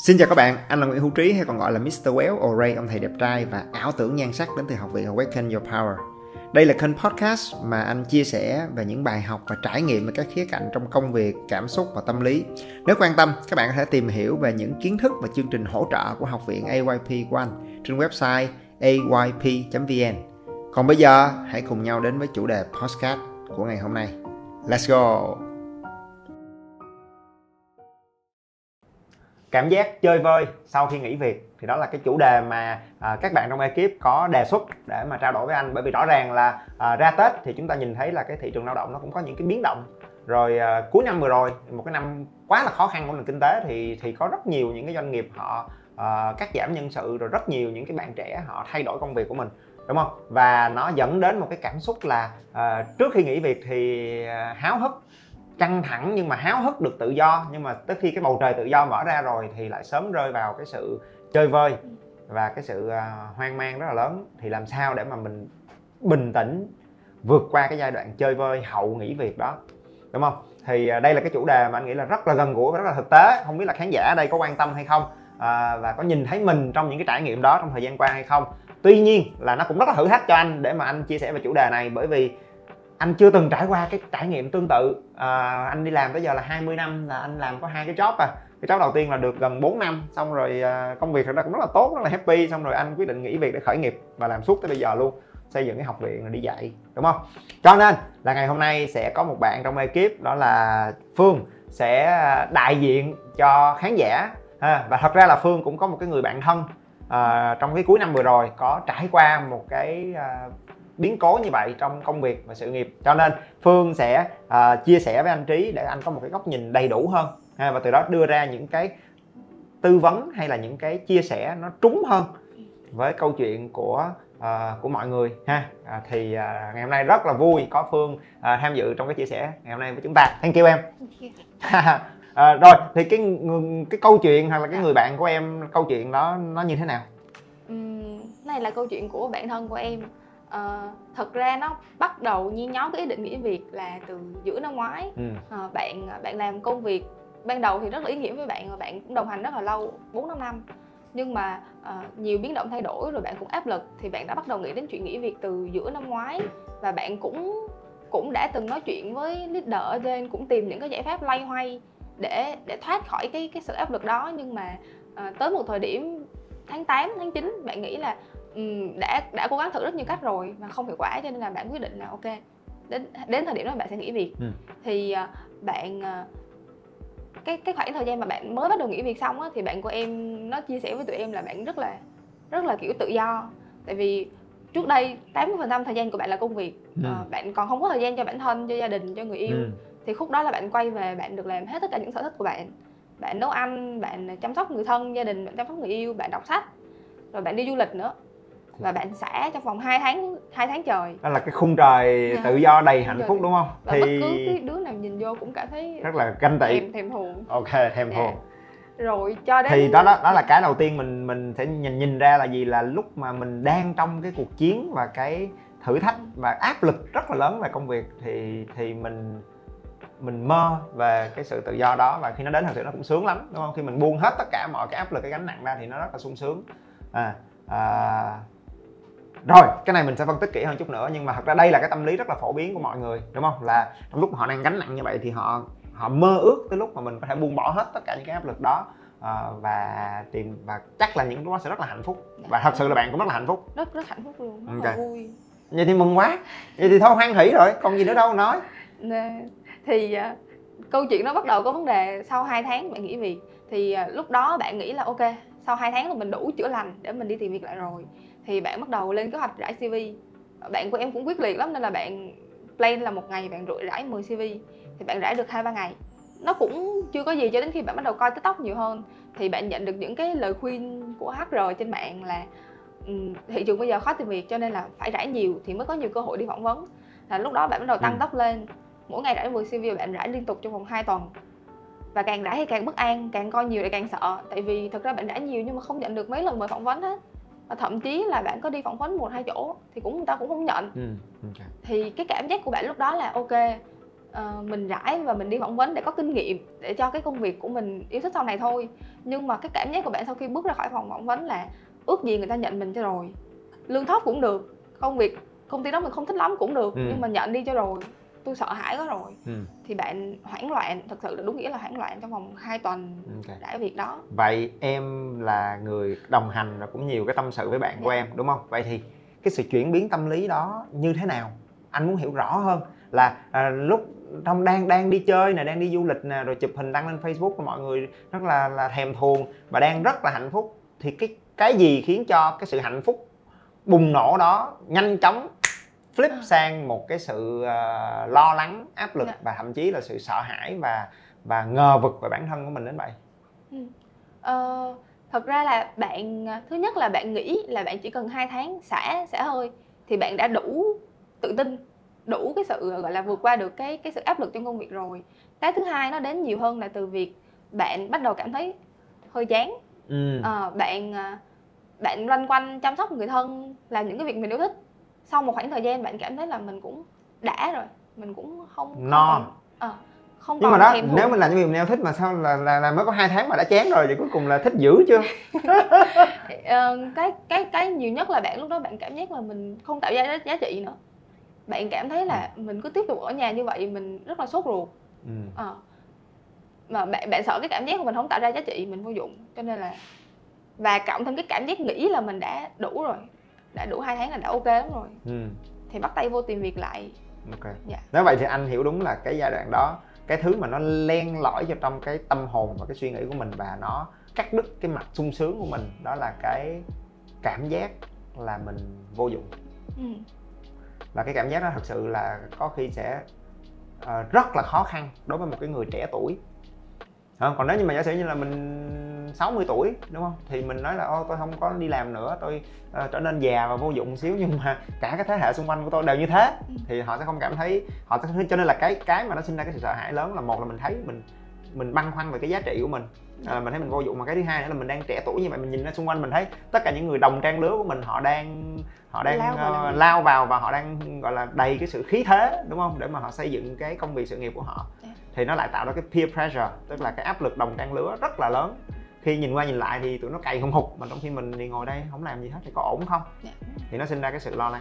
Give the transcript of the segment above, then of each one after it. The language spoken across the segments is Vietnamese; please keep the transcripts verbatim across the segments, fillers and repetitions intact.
Xin chào các bạn, anh là Nguyễn Hữu Trí hay còn gọi là mít tơ Well, or Ray, ông thầy đẹp trai và ảo tưởng nhan sắc đến từ học viện Awaken Your Power. Đây là kênh podcast mà anh chia sẻ về những bài học và trải nghiệm về các khía cạnh trong công việc, cảm xúc và tâm lý. Nếu quan tâm, các bạn có thể tìm hiểu về những kiến thức và chương trình hỗ trợ của học viện a y pê của anh trên website a y p chấm v n. Còn bây giờ, hãy cùng nhau đến với chủ đề podcast của ngày hôm nay. Let's go! Cảm giác chơi vơi sau khi nghỉ việc thì đó là cái chủ đề mà à, các bạn trong ekip có đề xuất để mà trao đổi với anh, bởi vì rõ ràng là à, ra Tết thì chúng ta nhìn thấy là cái thị trường lao động nó cũng có những cái biến động. Rồi à, cuối năm vừa rồi, một cái năm quá là khó khăn của nền kinh tế thì thì có rất nhiều những cái doanh nghiệp họ à, cắt giảm nhân sự, rồi rất nhiều những cái bạn trẻ họ thay đổi công việc của mình, đúng không? Và nó dẫn đến một cái cảm xúc là à, trước khi nghỉ việc thì à, háo hức, căng thẳng nhưng mà háo hức được tự do, nhưng mà tới khi cái bầu trời tự do mở ra rồi thì lại sớm rơi vào cái sự chơi vơi và cái sự uh, hoang mang rất là lớn. Thì làm sao để mà mình bình tĩnh vượt qua cái giai đoạn chơi vơi hậu nghỉ việc đó, đúng không? Thì uh, đây là cái chủ đề mà anh nghĩ là rất là gần gũi và rất là thực tế. Không biết là khán giả ở đây có quan tâm hay không, uh, và có nhìn thấy mình trong những cái trải nghiệm đó trong thời gian qua hay không. Tuy nhiên là nó cũng rất là thử thách cho anh để mà anh chia sẻ về chủ đề này, bởi vì anh chưa từng trải qua cái trải nghiệm tương tự. à, Anh đi làm tới giờ là hai mươi năm, là anh làm có hai cái job à. Cái job đầu tiên là được gần bốn năm, xong rồi à, công việc thật ra cũng rất là tốt, rất là happy. Xong rồi anh quyết định nghỉ việc để khởi nghiệp và làm suốt tới bây giờ luôn, xây dựng cái học viện rồi đi dạy, đúng không? Cho nên là ngày hôm nay sẽ có một bạn trong ekip, đó là Phương, sẽ đại diện cho khán giả à, và thật ra là Phương cũng có một cái người bạn thân à, trong cái cuối năm vừa rồi có trải qua một cái à, biến cố như vậy trong công việc và sự nghiệp. Cho nên Phương sẽ uh, chia sẻ với anh Trí để anh có một cái góc nhìn đầy đủ hơn ha, và từ đó đưa ra những cái tư vấn hay là những cái chia sẻ nó trúng hơn với câu chuyện của uh, của mọi người ha. Uh, thì uh, ngày hôm nay rất là vui có Phương uh, tham dự trong cái chia sẻ ngày hôm nay với chúng ta. Thank you em. uh, rồi thì cái cái câu chuyện hoặc là cái người bạn của em, câu chuyện đó nó như thế nào? Uhm, này là câu chuyện của bạn thân của em. Uh, thật ra nó bắt đầu nhen nhóm cái ý định nghỉ việc là từ giữa năm ngoái. ừ. uh, bạn bạn làm công việc ban đầu thì rất là ý nghĩa với bạn, và bạn cũng đồng hành rất là lâu, bốn năm năm. Nhưng mà uh, nhiều biến động thay đổi rồi bạn cũng áp lực, thì bạn đã bắt đầu nghĩ đến chuyện nghỉ việc từ giữa năm ngoái. Và bạn cũng cũng đã từng nói chuyện với leader ở trên, cũng tìm những cái giải pháp loay hoay để để thoát khỏi cái cái sự áp lực đó. Nhưng mà uh, tới một thời điểm tháng tám, tháng chín, bạn nghĩ là đã đã cố gắng thử rất nhiều cách rồi mà không hiệu quả, cho nên là bạn quyết định là ok, đến đến thời điểm đó bạn sẽ nghỉ việc. ừ. Thì uh, bạn uh, cái cái khoảng thời gian mà bạn mới bắt đầu nghỉ việc xong á, thì bạn của em nó chia sẻ với tụi em là bạn rất là rất là kiểu tự do. Tại vì trước đây tám mươi phần trăm thời gian của bạn là công việc, ừ. uh, bạn còn không có thời gian cho bản thân, cho gia đình, cho người yêu. ừ. Thì khúc đó là bạn quay về, bạn được làm hết tất cả những sở thích của bạn. Bạn nấu ăn, bạn chăm sóc người thân, gia đình, bạn chăm sóc người yêu, bạn đọc sách, rồi bạn đi du lịch nữa. Và bạn xả trong vòng hai tháng, hai tháng trời. Đó là cái khung trời yeah. tự do đầy hạnh phúc, đúng không? Và thì bất cứ cái đứa nào nhìn vô cũng cảm thấy rất là ganh tị, thèm, thèm thuồng. Ok, thèm thuồng. Yeah. Rồi cho đến thì đó, đó đó là cái đầu tiên mình mình sẽ nhìn nhìn ra là gì, là lúc mà mình đang trong cái cuộc chiến và cái thử thách và áp lực rất là lớn về công việc, thì thì mình mình mơ về cái sự tự do đó, và khi nó đến thật sự nó cũng sướng lắm, đúng không? Khi mình buông hết tất cả mọi cái áp lực, cái gánh nặng ra thì nó rất là sung sướng. À, à Rồi, cái này mình sẽ phân tích kỹ hơn chút nữa, nhưng mà thật ra đây là cái tâm lý rất là phổ biến của mọi người, đúng không? Là trong lúc họ đang gánh nặng như vậy thì họ họ mơ ước tới lúc mà mình có thể buông bỏ hết tất cả những cái áp lực đó, uh, và tìm và chắc là những lúc đó sẽ rất là hạnh phúc. Và thật sự là bạn cũng rất là hạnh phúc. Rất rất hạnh phúc luôn, rất okay. là vui. Vậy thì mừng quá. Vậy thì thôi hoan hỉ rồi, còn gì nữa đâu nói. Nè, thì uh, câu chuyện nó bắt đầu có vấn đề sau hai tháng bạn nghỉ việc. Thì uh, lúc đó bạn nghĩ là ok, sau hai tháng là mình đủ chữa lành để mình đi tìm việc lại rồi. Thì bạn bắt đầu lên kế hoạch rải xê vê. Bạn của em cũng quyết liệt lắm, nên là bạn plan là một ngày bạn rưỡi rải mười xê vê. Thì bạn rải được hai ba ngày. Nó cũng chưa có gì cho đến khi bạn bắt đầu coi TikTok nhiều hơn. Thì bạn nhận được những cái lời khuyên của hát rờ trên mạng là um, thị trường bây giờ khó tìm việc, cho nên là phải rải nhiều thì mới có nhiều cơ hội đi phỏng vấn. Là lúc đó bạn bắt đầu tăng ừ. tốc lên. Mỗi ngày rải mười xê vê, bạn rải liên tục trong vòng hai tuần. Và càng rải thì càng bất an, càng coi nhiều thì càng sợ. Tại vì thật ra bạn rải nhiều nhưng mà không nhận được mấy lần mời phỏng vấn hết. Và thậm chí là bạn có đi phỏng vấn một hai chỗ thì cũng người ta cũng không nhận. ừ, okay. Thì cái cảm giác của bạn lúc đó là ok, uh, mình rãi và mình đi phỏng vấn để có kinh nghiệm để cho cái công việc của mình yêu thích sau này thôi. Nhưng mà cái cảm giác của bạn sau khi bước ra khỏi phòng phỏng vấn là ước gì người ta nhận mình cho rồi, lương thấp cũng được, công việc công ty đó mình không thích lắm cũng được, ừ. nhưng mà nhận đi cho rồi, tôi sợ hãi quá rồi. ừ. Thì bạn hoảng loạn, thật sự là đúng nghĩa là hoảng loạn trong vòng hai tuần okay. rãi việc đó. Vậy em là người đồng hành và cũng nhiều cái tâm sự với bạn yeah. của em đúng không? Vậy thì cái sự chuyển biến tâm lý đó như thế nào? Anh muốn hiểu rõ hơn là à, lúc trong đang đang đi chơi nè, đang đi du lịch nè, rồi chụp hình đăng lên Facebook và mọi người rất là là thèm thuồng và đang rất là hạnh phúc, thì cái cái gì khiến cho cái sự hạnh phúc bùng nổ đó nhanh chóng flip sang một cái sự uh, lo lắng, áp lực yeah. và thậm chí là sự sợ hãi và và ngờ vực về bản thân của mình đến vậy? Ừ. Ờ, thật ra là bạn, thứ nhất là bạn nghĩ là bạn chỉ cần hai tháng xả xả hơi thì bạn đã đủ tự tin, đủ cái sự gọi là vượt qua được cái cái sự áp lực trong công việc rồi. Cái thứ hai nó đến nhiều hơn là từ việc bạn bắt đầu cảm thấy hơi chán. ừ. ờ, bạn bạn loanh quanh chăm sóc người thân, làm những cái việc mình yêu thích. Sau một khoảng thời gian bạn cảm thấy là mình cũng đã rồi, mình cũng không no không, à, không nhưng mà đó nếu mình làm những việc mình yêu thích mà sao là, là, là mới có hai tháng mà đã chán rồi thì cuối cùng là thích dữ chưa? ờ, cái cái cái nhiều nhất là bạn lúc đó bạn cảm giác là mình không tạo ra giá trị nữa. Bạn cảm thấy là mình cứ tiếp tục ở nhà như vậy mình rất là sốt ruột. ừ. à, mà bạn bạn sợ cái cảm giác của mình không tạo ra giá trị, mình vô dụng, cho nên là và cộng thêm cái cảm giác nghĩ là mình đã đủ rồi, đã đủ hai tháng là đã ok lắm rồi. ừ. Thì bắt tay vô tìm việc lại. Ok. Dạ. Nếu vậy thì anh hiểu đúng là cái giai đoạn đó, cái thứ mà nó len lỏi vào trong cái tâm hồn và cái suy nghĩ của mình và nó cắt đứt cái mặt sung sướng của mình, đó là cái cảm giác là mình vô dụng. ừ. Và cái cảm giác đó thật sự là có khi sẽ uh, rất là khó khăn đối với một cái người trẻ tuổi. Không, còn nếu như mà giả sử như là mình sáu mươi tuổi đúng không, thì mình nói là ô tôi không có đi làm nữa, tôi uh, trở nên già và vô dụng một xíu, nhưng mà cả cái thế hệ xung quanh của tôi đều như thế thì họ sẽ không cảm thấy, họ sẽ, cho nên là cái cái mà nó sinh ra cái sự sợ hãi lớn là một là mình thấy mình mình băn khoăn về cái giá trị của mình, à, mình thấy mình vô dụng, mà cái thứ hai nữa là mình đang trẻ tuổi như vậy, mình nhìn ra xung quanh mình thấy tất cả những người đồng trang lứa của mình họ đang họ đang lao vào, uh, lao vào và họ đang gọi là đầy cái sự khí thế đúng không, để mà họ xây dựng cái công việc sự nghiệp của họ. Thì nó lại tạo ra cái peer pressure, tức là cái áp lực đồng trang lứa rất là lớn. Khi nhìn qua nhìn lại thì tụi nó cày hùng hục, mà trong khi mình thì ngồi đây không làm gì hết thì có ổn không? Yeah. Thì nó sinh ra cái sự lo lắng.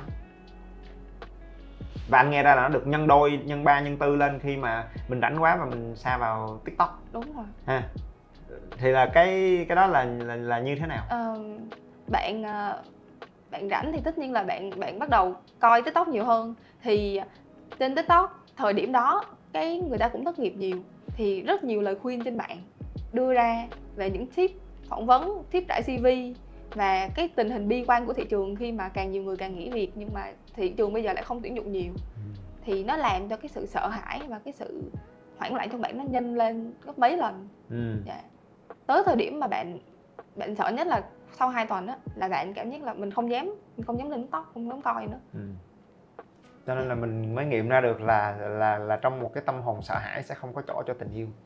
Và anh nghe ra là nó được nhân đôi, nhân ba, nhân tư lên khi mà mình rảnh quá và mình sa vào TikTok. Đúng rồi. Ha. Thì là cái cái đó là là, là như thế nào? Ờ, bạn bạn rảnh thì tất nhiên là bạn bạn bắt đầu coi TikTok nhiều hơn. Thì trên TikTok thời điểm đó cái người ta cũng thất nghiệp nhiều, thì rất nhiều lời khuyên trên mạng đưa ra về những tip phỏng vấn, tip trải xê vê và cái tình hình bi quan của thị trường khi mà càng nhiều người càng nghỉ việc nhưng mà thị trường bây giờ lại không tuyển dụng nhiều. Thì nó làm cho cái sự sợ hãi và cái sự hoảng loạn trong bạn nó nhân lên gấp mấy lần. ừ. Dạ. Tới thời điểm mà bạn bạn sợ nhất là sau hai tuần á, là bạn cảm giác là mình không dám mình không dám lên TikTok, không dám coi nữa. ừ. Cho nên là mình mới nghiệm ra được là là là trong một cái tâm hồn sợ hãi sẽ không có chỗ cho tình yêu.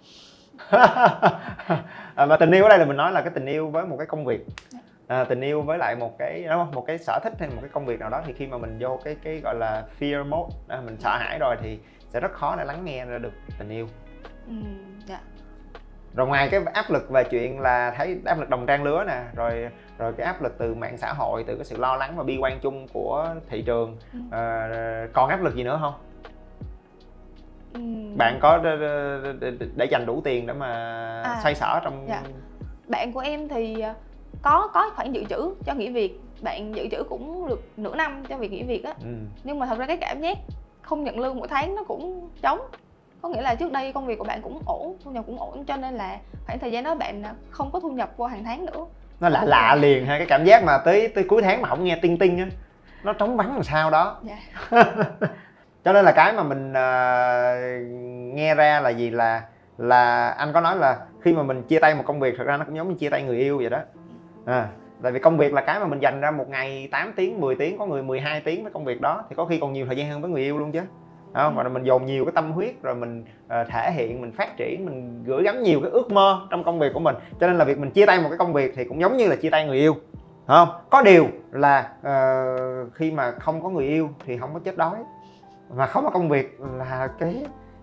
à, và tình yêu ở đây là mình nói là cái tình yêu với một cái công việc, à, tình yêu với lại một cái đúng không? Một cái sở thích hay một cái công việc nào đó, thì khi mà mình vô cái cái gọi là fear mode, à, mình sợ hãi rồi thì sẽ rất khó để lắng nghe ra được tình yêu. ừ, yeah. Rồi ngoài cái áp lực về chuyện là thấy áp lực đồng trang lứa nè, rồi rồi cái áp lực từ mạng xã hội, từ cái sự lo lắng và bi quan chung của thị trường, ừ. à, còn áp lực gì nữa không? ừ. Bạn có để dành đủ tiền để mà à, xoay sở trong dạ. Bạn của em thì có có khoản dự trữ cho nghỉ việc, bạn dự trữ cũng được nửa năm cho việc nghỉ việc á. ừ. Nhưng mà thật ra cái cảm giác không nhận lương mỗi tháng nó cũng trống. Có nghĩa là trước đây công việc của bạn cũng ổn, thu nhập cũng ổn, cho nên là khoảng thời gian đó bạn không có thu nhập qua hàng tháng nữa. Nó lạ lạ liền ha, cái cảm giác mà tới tới cuối tháng mà không nghe tinh tinh á, nó trống vắng làm sao đó. yeah. Cho nên là cái mà mình uh, nghe ra là gì, là là anh có nói là khi mà mình chia tay một công việc, thật ra nó cũng giống như chia tay người yêu vậy đó. à, Tại vì công việc là cái mà mình dành ra một ngày tám tiếng, mười tiếng, có người mười hai tiếng với công việc đó, thì có khi còn nhiều thời gian hơn với người yêu luôn chứ. Không? Và mình dồn nhiều cái tâm huyết, rồi mình uh, thể hiện, mình phát triển, mình gửi gắm nhiều cái ước mơ trong công việc của mình. Cho nên là việc mình chia tay một cái công việc thì cũng giống như là chia tay người yêu, không? Có điều là uh, khi mà không có người yêu thì không có chết đói, mà không có công việc là cái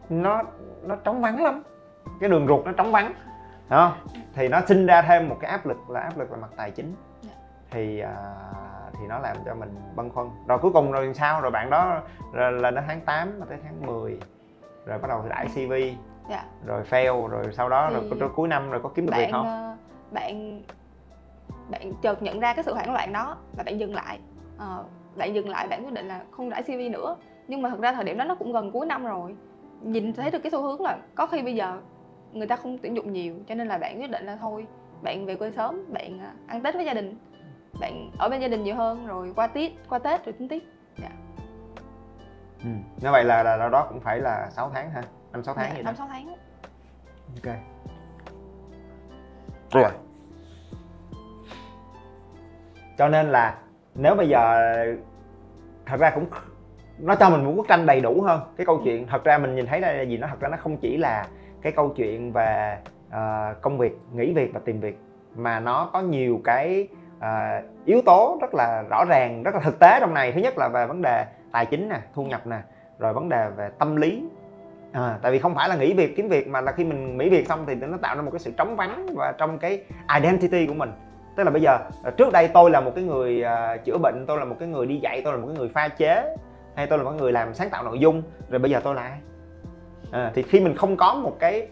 nó nó trống vắng lắm, cái đường ruột nó trống vắng, đúng không? Thì nó sinh ra thêm một cái áp lực là áp lực về mặt tài chính. Thì uh, thì nó làm cho mình băn khoăn. Rồi cuối cùng rồi sao? Rồi bạn đó rồi là đến tháng tám tới tháng mười rồi bắt đầu thì đãi xê vê. Dạ. Rồi fail, rồi sau đó thì rồi cuối năm rồi có kiếm được việc không? Bạn bạn chợt nhận ra cái sự hoảng loạn đó và bạn dừng lại. À, bạn dừng lại, bạn quyết định là không đãi xê vê nữa. Nhưng mà thật ra thời điểm đó nó cũng gần cuối năm rồi. Nhìn thấy được cái xu hướng là có khi bây giờ người ta không tuyển dụng nhiều, cho nên là bạn quyết định là thôi, bạn về quê sớm, bạn ăn Tết với gia đình, bạn ở bên gia đình nhiều hơn, rồi qua Tết, qua Tết rồi tính tiếp. Dạ. Ừ. Như vậy là, là đó cũng phải là sáu tháng ha, năm sáu tháng dạ, vậy đó. năm sáu tháng. Ok. Rồi. Cho nên là nếu bây giờ thật ra cũng nó cho mình một bức tranh đầy đủ hơn cái câu chuyện. Thật ra mình nhìn thấy đây là gì, nó thật ra nó không chỉ là cái câu chuyện về uh, công việc, nghỉ việc và tìm việc, mà nó có nhiều cái uh, yếu tố rất là rõ ràng, rất là thực tế trong này. Thứ nhất là về vấn đề tài chính nè, thu nhập nè, rồi vấn đề về tâm lý. À, tại vì không phải là nghỉ việc kiếm việc, mà là khi mình nghỉ việc xong thì nó tạo ra một cái sự trống vắng và trong cái identity của mình. Tức là bây giờ trước đây tôi là một cái người uh, chữa bệnh, tôi là một cái người đi dạy, tôi là một cái người pha chế, hay tôi là một người làm sáng tạo nội dung, rồi bây giờ tôi là ai? À, thì khi mình không có một cái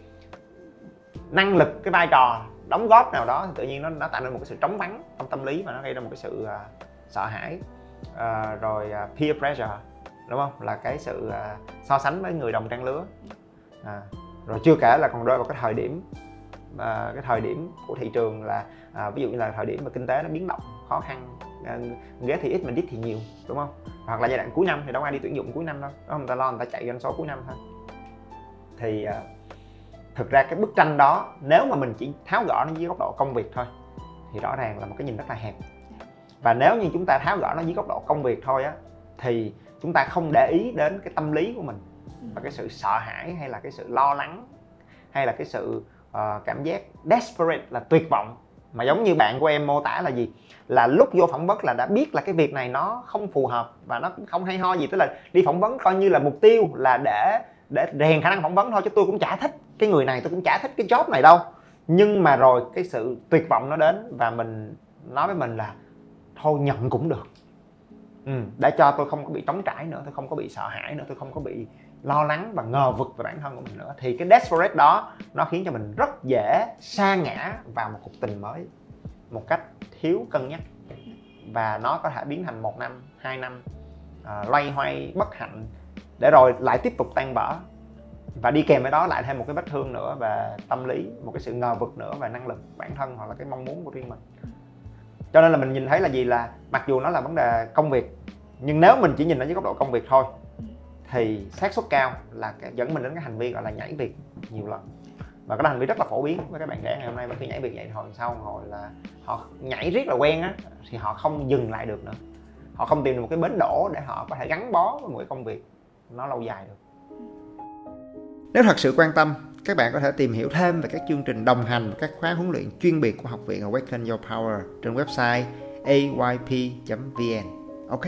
năng lực, cái vai trò đóng góp nào đó thì tự nhiên nó, nó tạo nên một cái sự trống vắng trong tâm lý, và nó gây ra một cái sự uh, sợ hãi. Uh, rồi uh, peer pressure, đúng không? Là cái sự uh, so sánh với người đồng trang lứa. À, rồi chưa kể là còn rơi vào cái thời điểm uh, cái thời điểm của thị trường là uh, ví dụ như là thời điểm mà kinh tế nó biến động khó khăn, uh, ghé thì ít mình ít thì nhiều, đúng không? Hoặc là giai đoạn cuối năm thì đâu ai đi tuyển dụng cuối năm đâu, đó người ta lo người ta chạy doanh số cuối năm thôi. Thì uh, thực ra cái bức tranh đó nếu mà mình chỉ tháo gỡ nó dưới góc độ công việc thôi thì rõ ràng là một cái nhìn rất là hẹp. Và nếu như chúng ta tháo gỡ nó dưới góc độ công việc thôi á, thì chúng ta không để ý đến cái tâm lý của mình và cái sự sợ hãi, hay là cái sự lo lắng, hay là cái sự uh, cảm giác desperate, là tuyệt vọng. Mà giống như bạn của em mô tả là gì? Là lúc vô phỏng vấn là đã biết là cái việc này nó không phù hợp và nó cũng không hay ho gì. Tức là đi phỏng vấn coi như là mục tiêu là để để rèn khả năng phỏng vấn thôi, chứ tôi cũng chả thích cái người này, tôi cũng chả thích cái job này đâu. Nhưng mà rồi cái sự tuyệt vọng nó đến và mình nói với mình là thôi nhận cũng được, ừ, để cho tôi không có bị trống trải nữa, tôi không có bị sợ hãi nữa, tôi không có bị lo lắng và ngờ vực về bản thân của mình nữa. Thì cái desperate đó nó khiến cho mình rất dễ sa ngã vào một cuộc tình mới một cách thiếu cân nhắc, và nó có thể biến thành một năm, hai năm uh, loay hoay bất hạnh, để rồi lại tiếp tục tan vỡ, và đi kèm với đó lại thêm một cái vết thương nữa về tâm lý, một cái sự ngờ vực nữa về năng lực bản thân hoặc là cái mong muốn của riêng mình. Cho nên là mình nhìn thấy là gì, là mặc dù nó là vấn đề công việc, nhưng nếu mình chỉ nhìn ở dưới góc độ công việc thôi thì xác suất cao là dẫn mình đến cái hành vi gọi là nhảy việc nhiều lần. Và cái hành vi rất là phổ biến với các bạn trẻ ngày hôm nay. Và khi nhảy việc vậy hồi sau hồi là họ nhảy riết là quen á, thì họ không dừng lại được nữa, họ không tìm được một cái bến đỗ để họ có thể gắn bó với một cái công việc nó lâu dài được. Nếu thật sự quan tâm, các bạn có thể tìm hiểu thêm về các chương trình đồng hành và các khóa huấn luyện chuyên biệt của học viện Awaken Your Power trên website a y p chấm v n. Ok.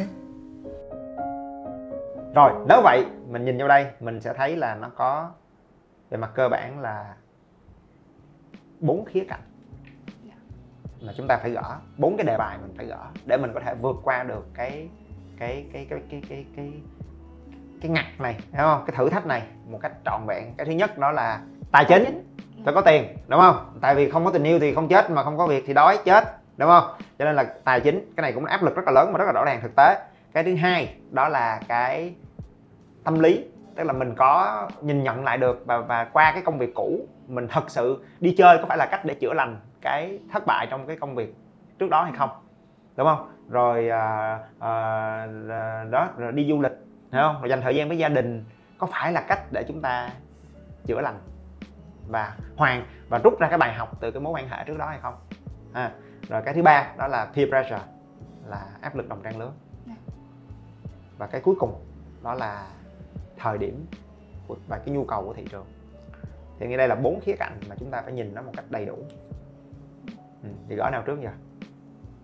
Rồi, nếu vậy mình nhìn vô đây mình sẽ thấy là nó có về mặt cơ bản là bốn khía cạnh mà chúng ta phải gỡ, bốn cái đề bài mình phải gỡ để mình có thể vượt qua được cái cái cái cái cái cái cái cái ngặt này, hiểu không? Cái thử thách này một cách trọn vẹn. Cái thứ nhất đó là tài chính, phải có tiền, đúng không? Tại vì không có tình yêu thì không chết, mà không có việc thì đói chết, đúng không? Cho nên là tài chính, cái này cũng áp lực rất là lớn mà rất là rõ ràng thực tế. Cái thứ hai đó là cái tâm lý, tức là mình có nhìn nhận lại được và, và qua cái công việc cũ mình thật sự đi chơi có phải là cách để chữa lành cái thất bại trong cái công việc trước đó hay không, đúng không? Rồi à, à, đó, rồi đi du lịch, hiểu không? Rồi dành thời gian với gia đình có phải là cách để chúng ta chữa lành và hoàn và rút ra cái bài học từ cái mối quan hệ trước đó hay không? À, rồi cái thứ ba đó là peer pressure, là áp lực đồng trang lứa. Và cái cuối cùng đó là thời điểm và cái nhu cầu của thị trường. Thì ngay đây là bốn khía cạnh mà chúng ta phải nhìn nó một cách đầy đủ. Ừ, thì gõ nào trước giờ?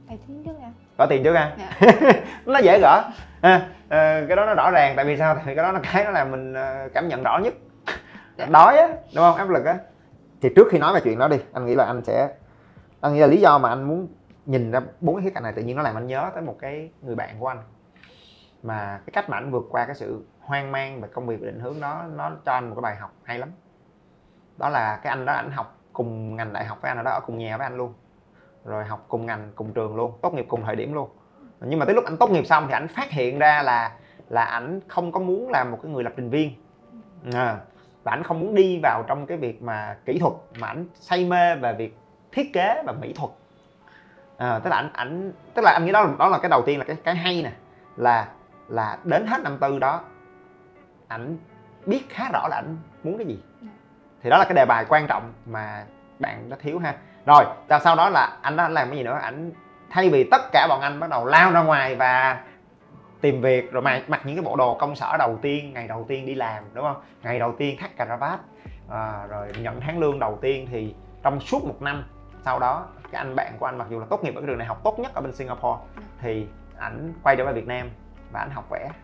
Tài chính trước nha. Gỡ tiền trước ha. Dạ. Nó dễ gỡ à, à, cái đó nó rõ ràng. Tại vì sao? Tại vì cái đó là cái nó làm mình cảm nhận rõ nhất. Dạ. Đói á, đúng không? Áp lực á. Thì trước khi nói về chuyện đó đi, anh nghĩ là anh sẽ anh nghĩ là lý do mà anh muốn nhìn ra bốn cái khía cạnh này tự nhiên nó làm anh nhớ tới một cái người bạn của anh, mà cái cách mà anh vượt qua cái sự hoang mang về công việc và định hướng đó, nó cho anh một cái bài học hay lắm. Đó là cái anh đó, anh học cùng ngành đại học với anh, ở đó ở cùng nhà với anh luôn, rồi học cùng ngành cùng trường luôn, tốt nghiệp cùng thời điểm luôn. Nhưng mà tới lúc anh tốt nghiệp xong thì anh phát hiện ra là là anh không có muốn làm một cái người lập trình viên à, và anh không muốn đi vào trong cái việc mà kỹ thuật, mà anh say mê về việc thiết kế và mỹ thuật. À, tức là anh ảnh tức là anh nghĩ đó đó là cái đầu tiên, là cái cái hay nè, là là đến hết năm tư đó ảnh biết khá rõ là ảnh muốn cái gì. Thì đó là cái đề bài quan trọng mà bạn đã thiếu ha. Rồi sau đó là anh đó làm cái gì nữa? Ảnh thay vì tất cả bọn anh bắt đầu lao ra ngoài và tìm việc, rồi mặc, mặc những cái bộ đồ công sở đầu tiên, ngày đầu tiên đi làm, đúng không? Ngày đầu tiên thắt cà vạt, à, rồi nhận tháng lương đầu tiên. Thì trong suốt một năm sau đó, cái anh bạn của anh mặc dù là tốt nghiệp ở cái trường đại học tốt nhất ở bên Singapore, thì ảnh quay trở về Việt Nam và ảnh học vẽ.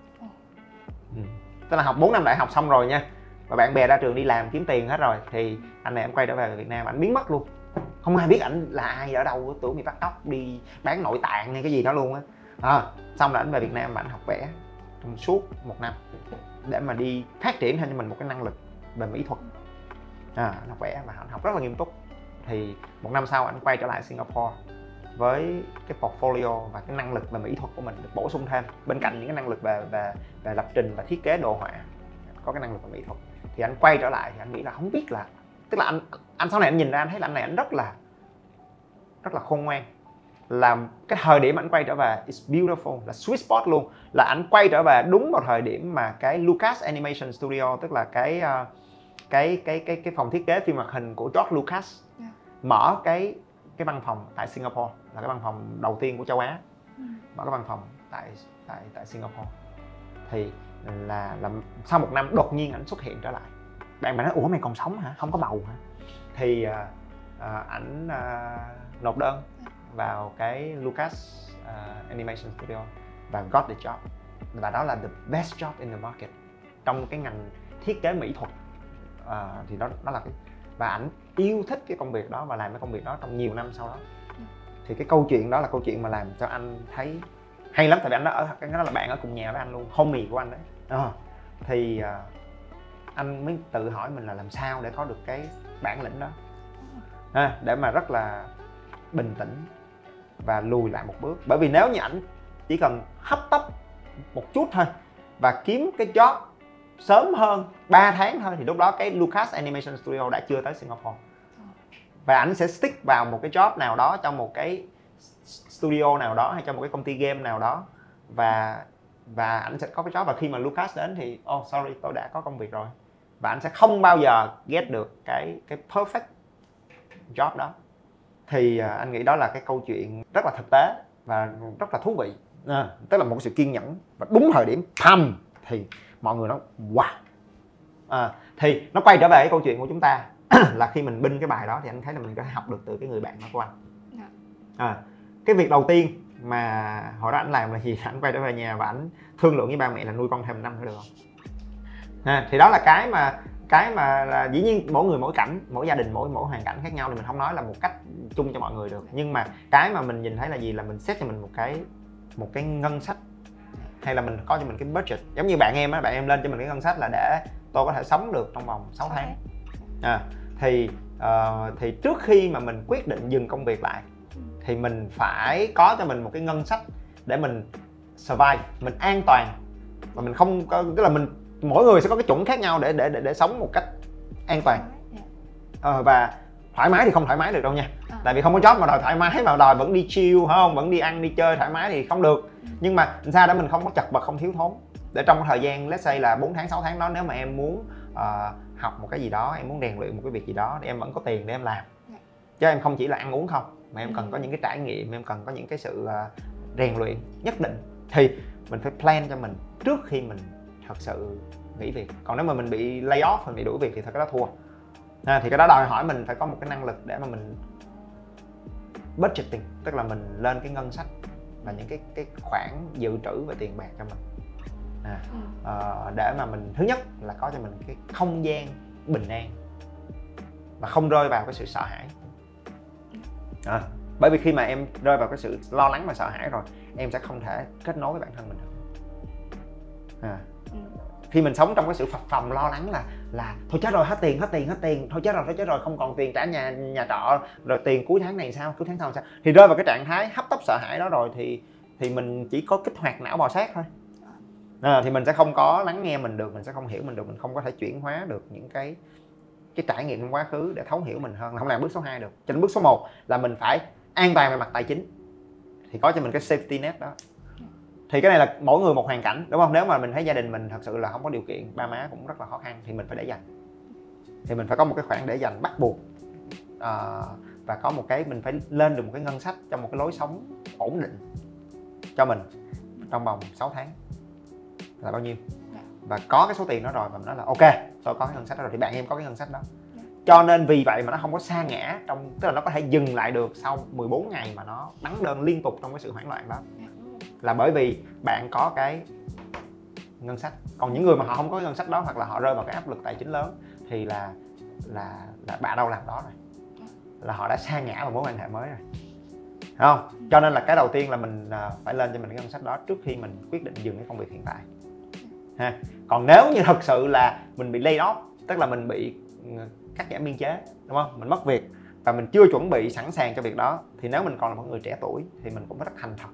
Ừ. Tức là học bốn năm đại học xong rồi nha, và bạn bè ra trường đi làm kiếm tiền hết rồi, thì anh này anh quay trở về Việt Nam, ảnh biến mất luôn, không ai biết ảnh là ai, ở đâu, tưởng bị bắt cóc đi bán nội tạng hay cái gì đó luôn á. À, xong rồi ảnh về Việt Nam và ảnh học vẽ trong suốt một năm để mà đi phát triển thêm cho mình một cái năng lực về mỹ thuật. À, anh học vẽ và anh học rất là nghiêm túc. Thì một năm sau anh quay trở lại Singapore với cái portfolio và cái năng lực về mỹ thuật của mình được bổ sung thêm, bên cạnh những cái năng lực về về về lập trình và thiết kế đồ họa, có cái năng lực về mỹ thuật. Thì anh quay trở lại thì anh nghĩ là không biết là, tức là anh anh sau này anh nhìn ra anh thấy là anh này anh rất là rất là khôn ngoan. Là cái thời điểm anh quay trở về is beautiful, là sweet spot luôn, là anh quay trở về đúng vào thời điểm mà cái Lucas Animation Studio, tức là cái cái cái cái cái phòng thiết kế phim hoạt hình của George Lucas, yeah, mở cái cái văn phòng tại Singapore, là cái văn phòng đầu tiên của châu Á, ừ, mở cái văn phòng tại tại tại Singapore. Thì là là sau một năm đột nhiên ảnh xuất hiện trở lại. Bạn bạn nói ủa mày còn sống hả, không có bầu hả? Thì à, ảnh à, nộp đơn vào cái Lucas uh, Animation Studio và got the job, và đó là the best job in the market trong cái ngành thiết kế mỹ thuật. Uh, thì đó đó là cái, và ảnh yêu thích cái công việc đó và làm cái công việc đó trong nhiều năm sau đó. Thì cái câu chuyện đó là câu chuyện mà làm cho anh thấy hay lắm, tại vì anh đó ở cái đó là bạn ở cùng nhà với anh luôn, homie của anh đấy. Uh, thì uh, anh mới tự hỏi mình là làm sao để có được cái bản lĩnh đó, à, để mà rất là bình tĩnh và lùi lại một bước. Bởi vì nếu như ảnh chỉ cần hấp tấp một chút thôi và kiếm cái job sớm hơn ba tháng thôi, thì lúc đó cái Lucas Animation Studio đã chưa tới Singapore, và ảnh sẽ stick vào một cái job nào đó trong một cái studio nào đó hay trong một cái công ty game nào đó, và và ảnh sẽ có cái job. Và khi mà Lucas đến thì oh sorry, tôi đã có công việc rồi, và ảnh sẽ không bao giờ get được cái cái perfect job đó. Thì uh, anh nghĩ đó là cái câu chuyện rất là thực tế và rất là thú vị, à, tức là một sự kiên nhẫn và đúng thời điểm thầm thì mọi người nói wow. À, thì nó quay trở về cái câu chuyện của chúng ta là khi mình binh cái bài đó thì anh thấy là mình có thể học được từ cái người bạn đó của anh. À, cái việc đầu tiên mà hồi đó anh làm là gì? Anh quay trở về nhà và anh thương lượng với ba mẹ là nuôi con thêm một năm nữa được không? À, thì đó là cái mà cái mà là dĩ nhiên mỗi người mỗi cảnh, mỗi gia đình mỗi mỗi hoàn cảnh khác nhau, thì mình không nói là một cách chung cho mọi người được. Nhưng mà cái mà mình nhìn thấy là gì, là mình set cho mình một cái một cái ngân sách, hay là mình có cho mình cái budget. Giống như bạn em á, bạn em lên cho mình cái ngân sách là để tôi có thể sống được trong vòng sáu tháng. À, thì uh, thì trước khi mà mình quyết định dừng công việc lại thì mình phải có cho mình một cái ngân sách để mình survive, mình an toàn, và mình không có, tức là mình mỗi người sẽ có cái chuẩn khác nhau để để để, để sống một cách an toàn. Ờ, và thoải mái thì không thoải mái được đâu nha, à. Tại vì không có job mà đòi thoải mái mà đòi vẫn đi chill, không vẫn đi ăn đi chơi thoải mái thì không được. Nhưng mà sao để mình không có chật vật, không thiếu thốn, để trong thời gian let's say là bốn tháng sáu tháng đó, nếu mà em muốn uh, học một cái gì đó, em muốn rèn luyện một cái việc gì đó, thì em vẫn có tiền để em làm, chứ em không chỉ là ăn uống không, mà em cần có những cái trải nghiệm, em cần có những cái sự uh, rèn luyện nhất định. Thì mình phải plan cho mình trước khi mình thật sự nghỉ việc. Còn nếu mà mình bị lay off, mình bị đuổi việc thì thật cái đó thua. À, thì cái đó đòi hỏi mình phải có một cái năng lực để mà mình budgeting, tức là mình lên cái ngân sách và những cái cái khoản dự trữ về tiền bạc cho mình à, ừ. uh, để mà mình thứ nhất là có cho mình cái không gian bình an và không rơi vào cái sự sợ hãi à, bởi vì khi mà em rơi vào cái sự lo lắng và sợ hãi rồi em sẽ không thể kết nối với bản thân mình được à. ừ. Khi mình sống trong cái sự phập phồng lo lắng là là thôi chết rồi, hết tiền hết tiền hết tiền thôi chết rồi thôi chết rồi không còn tiền trả nhà nhà trọ, rồi tiền cuối tháng này sao, cuối tháng sau sao, thì rơi vào cái trạng thái hấp tấp sợ hãi đó rồi thì thì mình chỉ có kích hoạt não bò sát thôi à, thì mình sẽ không có lắng nghe mình được, mình sẽ không hiểu mình được, mình không có thể chuyển hóa được những cái cái trải nghiệm trong quá khứ để thấu hiểu mình hơn, là không làm bước số hai được. Cho nên bước số một là mình phải an toàn về mặt tài chính, thì có cho mình cái safety net đó. Thì cái này là mỗi người một hoàn cảnh, đúng không? Nếu mà mình thấy gia đình mình thật sự là không có điều kiện, ba má cũng rất là khó khăn thì mình phải để dành, thì mình phải có một cái khoản để dành bắt buộc à, và có một cái mình phải lên được một cái ngân sách trong một cái lối sống ổn định cho mình trong vòng sáu tháng là bao nhiêu, và có cái số tiền đó rồi và mình nói là ok tôi có cái ngân sách đó rồi, thì bạn em có cái ngân sách đó. Cho nên vì vậy mà nó không có sa ngã trong, tức là nó có thể dừng lại được sau mười bốn ngày mà nó bắn đơn liên tục trong cái sự hoảng loạn đó, là bởi vì bạn có cái ngân sách. Còn những người mà họ không có cái ngân sách đó hoặc là họ rơi vào cái áp lực tài chính lớn thì là là là bạ đâu làm đó rồi, là họ đã sa ngã vào mối quan hệ mới rồi, hiểu không? Cho nên là cái đầu tiên là mình phải lên cho mình cái ngân sách đó trước khi mình quyết định dừng cái công việc hiện tại ha. Còn nếu như thật sự là mình bị lay off, tức là mình bị cắt giảm biên chế, đúng không, mình mất việc và mình chưa chuẩn bị sẵn sàng cho việc đó, thì nếu mình còn là một người trẻ tuổi thì mình cũng phải rất thành thật,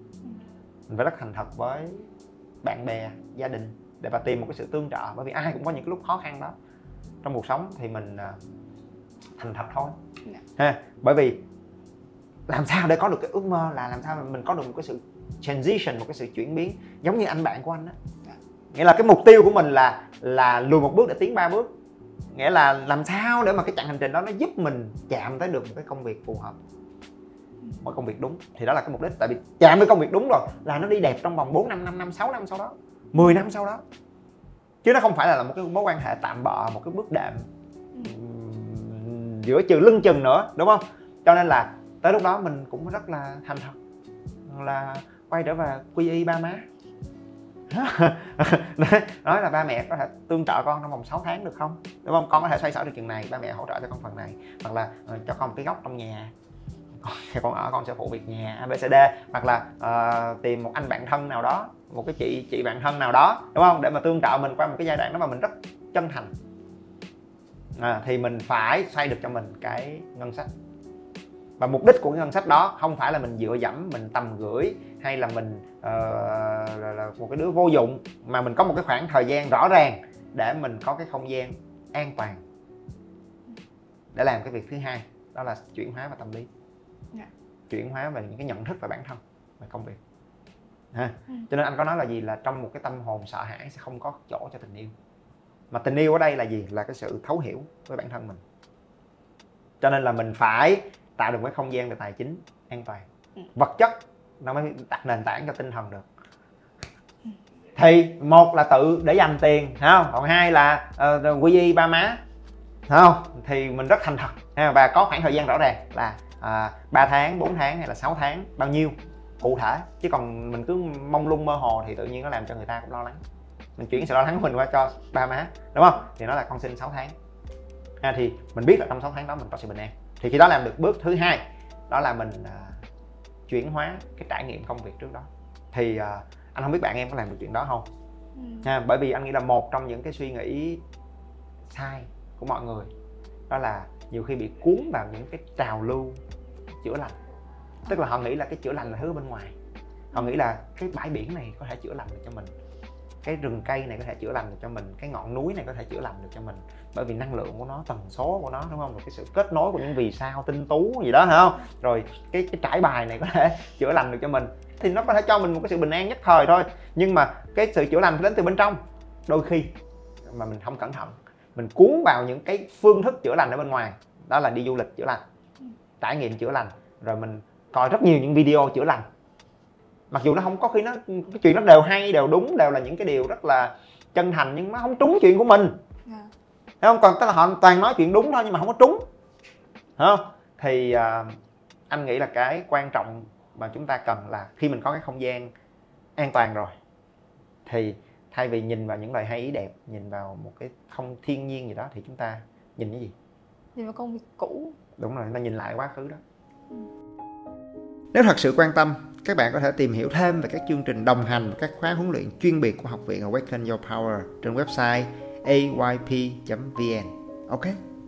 mình phải rất thành thật với bạn bè, gia đình để mà tìm một cái sự tương trợ, bởi vì ai cũng có những cái lúc khó khăn đó trong cuộc sống, thì mình thành thật thôi ha. Bởi vì làm sao để có được cái ước mơ là làm sao mà mình có được một cái sự transition, một cái sự chuyển biến giống như anh bạn của anh đó. Nghĩa là cái mục tiêu của mình là là lùi một bước để tiến ba bước, nghĩa là làm sao để mà cái chặng hành trình đó nó giúp mình chạm tới được một cái công việc phù hợp, một công việc đúng, thì đó là cái mục đích. Tại vì chạm với công việc đúng rồi là nó đi đẹp trong vòng bốn năm, năm năm, sáu năm sau đó, mười năm sau đó, chứ nó không phải là một cái mối quan hệ tạm bợ, một cái bước đệm giữa chừng lưng chừng nữa, đúng không? Cho nên là tới lúc đó mình cũng rất là thành thật, là quay trở về quy y ba má. Nói là ba mẹ có thể tương trợ con trong vòng sáu tháng được không, đúng không? Con có thể xoay sở được chừng này, ba mẹ hỗ trợ cho con phần này, hoặc là uh, cho con một cái góc trong nhà, con ở con sẽ phụ việc nhà a bê xê đê, hoặc là uh, tìm một anh bạn thân nào đó, một cái chị chị bạn thân nào đó, đúng không, để mà tương trợ mình qua một cái giai đoạn đó mà mình rất chân thành à, thì mình phải xoay được cho mình cái ngân sách. Và mục đích của cái ngân sách đó không phải là mình dựa dẫm, mình tầm gửi, hay là mình uh, là, là một cái đứa vô dụng, mà mình có một cái khoảng thời gian rõ ràng để mình có cái không gian an toàn để làm cái việc thứ hai, đó là chuyển hóa về tâm lý, yeah. chuyển hóa về những cái nhận thức về bản thân, về công việc ha. Ừ. Cho nên anh có nói là gì, là trong một cái tâm hồn sợ hãi sẽ không có chỗ cho tình yêu, mà tình yêu ở đây là gì, là cái sự thấu hiểu với bản thân mình. Cho nên là mình phải tạo được một cái không gian về tài chính an toàn, ừ. vật chất nó mới đặt nền tảng cho tinh thần được. Thì một là tự để dành tiền, thấy không? Còn hai là uh, quy y ba má, thấy không? Thì mình rất thành thật ha, và có khoảng thời gian rõ ràng là uh, ba tháng, bốn tháng hay là sáu tháng, bao nhiêu cụ thể, chứ còn mình cứ mông lung mơ hồ thì tự nhiên nó làm cho người ta cũng lo lắng. Mình chuyển sự lo lắng của mình qua cho ba má, đúng không? Thì nó là con sinh sáu tháng ha, thì mình biết là trong sáu tháng đó mình có sự bình an. Thì khi đó làm được bước thứ hai, đó là mình uh, chuyển hóa cái trải nghiệm công việc trước đó. Thì uh, anh không biết bạn em có làm được chuyện đó không? Ừ. Ha, bởi vì anh nghĩ là một trong những cái suy nghĩ sai của mọi người đó là nhiều khi bị cuốn vào những cái trào lưu chữa lành. Tức là họ nghĩ là cái chữa lành là thứ bên ngoài. Họ nghĩ là cái bãi biển này có thể chữa lành được cho mình, cái rừng cây này có thể chữa lành được cho mình, cái ngọn núi này có thể chữa lành được cho mình, bởi vì năng lượng của nó, tần số của nó, đúng không? Rồi cái sự kết nối của những vì sao tinh tú gì đó, phải không? Rồi cái cái trải bài này có thể chữa lành được cho mình, thì nó có thể cho mình một cái sự bình an nhất thời thôi. Nhưng mà cái sự chữa lành phải đến từ bên trong. Đôi khi mà mình không cẩn thận, mình cuốn vào những cái phương thức chữa lành ở bên ngoài, đó là đi du lịch chữa lành, trải nghiệm chữa lành, rồi mình coi rất nhiều những video chữa lành, mặc dù nó không có khi nó cái chuyện nó đều hay, đều đúng, đều là những cái điều rất là chân thành, nhưng nó không trúng chuyện của mình, yeah. Thấy không? Còn tức là họ toàn nói chuyện đúng thôi nhưng mà không có trúng, thấy không? Thì uh, anh nghĩ là cái quan trọng mà chúng ta cần là khi mình có cái không gian an toàn rồi thì thay vì nhìn vào những lời hay ý đẹp, nhìn vào một cái không thiên nhiên gì đó, thì chúng ta nhìn cái gì? Nhìn vào công việc cũ. Đúng rồi, chúng ta nhìn lại quá khứ đó. Ừ. Nếu thật sự quan tâm, các bạn có thể tìm hiểu thêm về các chương trình đồng hành và các khóa huấn luyện chuyên biệt của học viện Awaken Your Power trên website a y p chấm v n. Ok.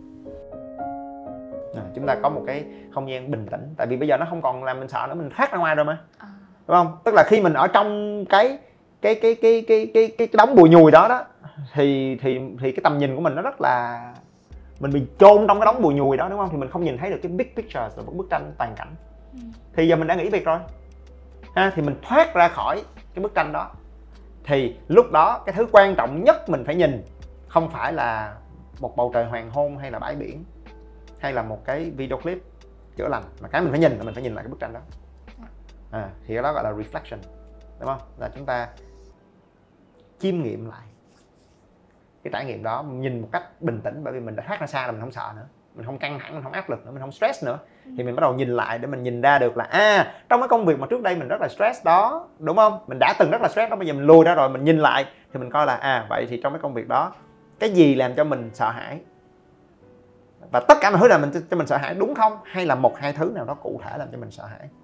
À, chúng ta có một cái không gian bình tĩnh, tại vì bây giờ nó không còn làm mình sợ nữa, mình thoát ra ngoài rồi mà, à. Đúng không? Tức là khi mình ở trong cái cái cái cái cái cái cái đống bùi nhùi đó đó, thì thì thì cái tầm nhìn của mình nó rất là, mình bị chôn trong cái đống bùi nhùi đó, đúng không? Thì mình không nhìn thấy được cái big picture, là một bức tranh toàn cảnh. Ừ. Thì giờ mình đã nghỉ việc rồi, ha, thì mình thoát ra khỏi cái bức tranh đó, thì lúc đó cái thứ quan trọng nhất mình phải nhìn không phải là một bầu trời hoàng hôn hay là bãi biển hay là một cái video clip chữa lành, mà cái mình phải nhìn là mình phải nhìn lại cái bức tranh đó. À, thì cái đó gọi là reflection, đúng không? Là chúng ta chiêm nghiệm lại cái trải nghiệm đó, nhìn một cách bình tĩnh, bởi vì mình đã thoát ra xa là mình không sợ nữa, mình không căng thẳng, mình không áp lực nữa, mình không stress nữa. Ừ. Thì mình bắt đầu nhìn lại để mình nhìn ra được là à, trong cái công việc mà trước đây mình rất là stress đó, đúng không? Mình đã từng rất là stress đó, bây giờ mình lùi ra rồi, mình nhìn lại thì mình coi là à, vậy thì trong cái công việc đó cái gì làm cho mình sợ hãi, và tất cả mọi thứ làm mình cho mình sợ hãi, đúng không? Hay là một hai thứ nào đó cụ thể làm cho mình sợ hãi.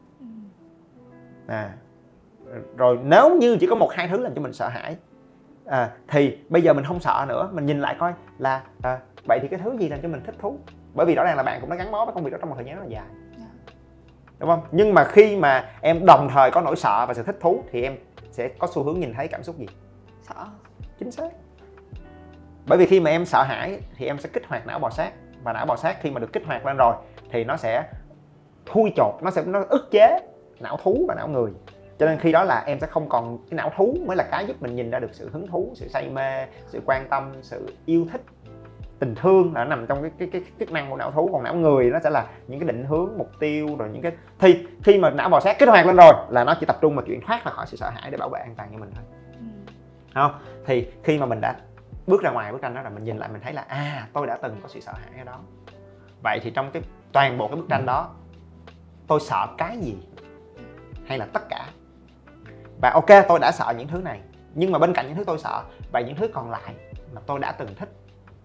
À, rồi nếu như chỉ có một hai thứ làm cho mình sợ hãi, à, thì bây giờ mình không sợ nữa, mình nhìn lại coi là à, vậy thì cái thứ gì làm cho mình thích thú, bởi vì rõ ràng là bạn cũng đã gắn bó với công việc đó trong một thời gian rất là dài, đúng không? Nhưng mà khi mà em đồng thời có nỗi sợ và sự thích thú thì em sẽ có xu hướng nhìn thấy cảm xúc gì? Sợ. Chính xác. Bởi vì khi mà em sợ hãi thì em sẽ kích hoạt não bò sát, và não bò sát khi mà được kích hoạt lên rồi thì nó sẽ thui chột, nó sẽ nó ức chế não thú và não người. Cho nên khi đó là em sẽ không còn, cái não thú mới là cái giúp mình nhìn ra được sự hứng thú, sự say mê, sự quan tâm, sự yêu thích, tình thương là nằm trong cái cái cái chức năng của não thú. Còn não người nó sẽ là những cái định hướng, mục tiêu, rồi những cái, thì khi mà não bò sát kích hoạt lên rồi là nó chỉ tập trung vào chuyện thoát ra khỏi sự sợ hãi để bảo vệ an toàn cho mình thôi. Ừ. Không? Thì khi mà mình đã bước ra ngoài bức tranh đó là mình nhìn lại, mình thấy là à, tôi đã từng có sự sợ hãi ở đó. Vậy thì trong cái toàn bộ cái bức tranh đó, tôi sợ cái gì hay là tất cả? Và ok, tôi đã sợ những thứ này, nhưng mà bên cạnh những thứ tôi sợ, vậy những thứ còn lại mà tôi đã từng thích,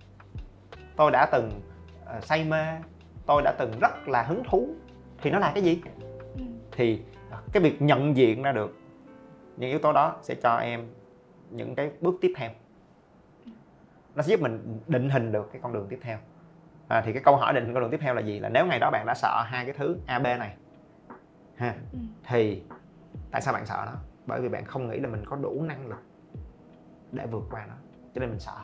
tôi đã từng uh, say mê, tôi đã từng rất là hứng thú, thì nó là cái gì? Ừ. Thì cái việc nhận diện ra được những yếu tố đó sẽ cho em những cái bước tiếp theo, nó sẽ giúp mình định hình được cái con đường tiếp theo. À, thì cái câu hỏi định hình con đường tiếp theo là gì? Là nếu ngày đó bạn đã sợ hai cái thứ A, B này ha, ừ. thì tại sao bạn sợ nó? Bởi vì bạn không nghĩ là mình có đủ năng lực để vượt qua nó, cho nên mình sợ.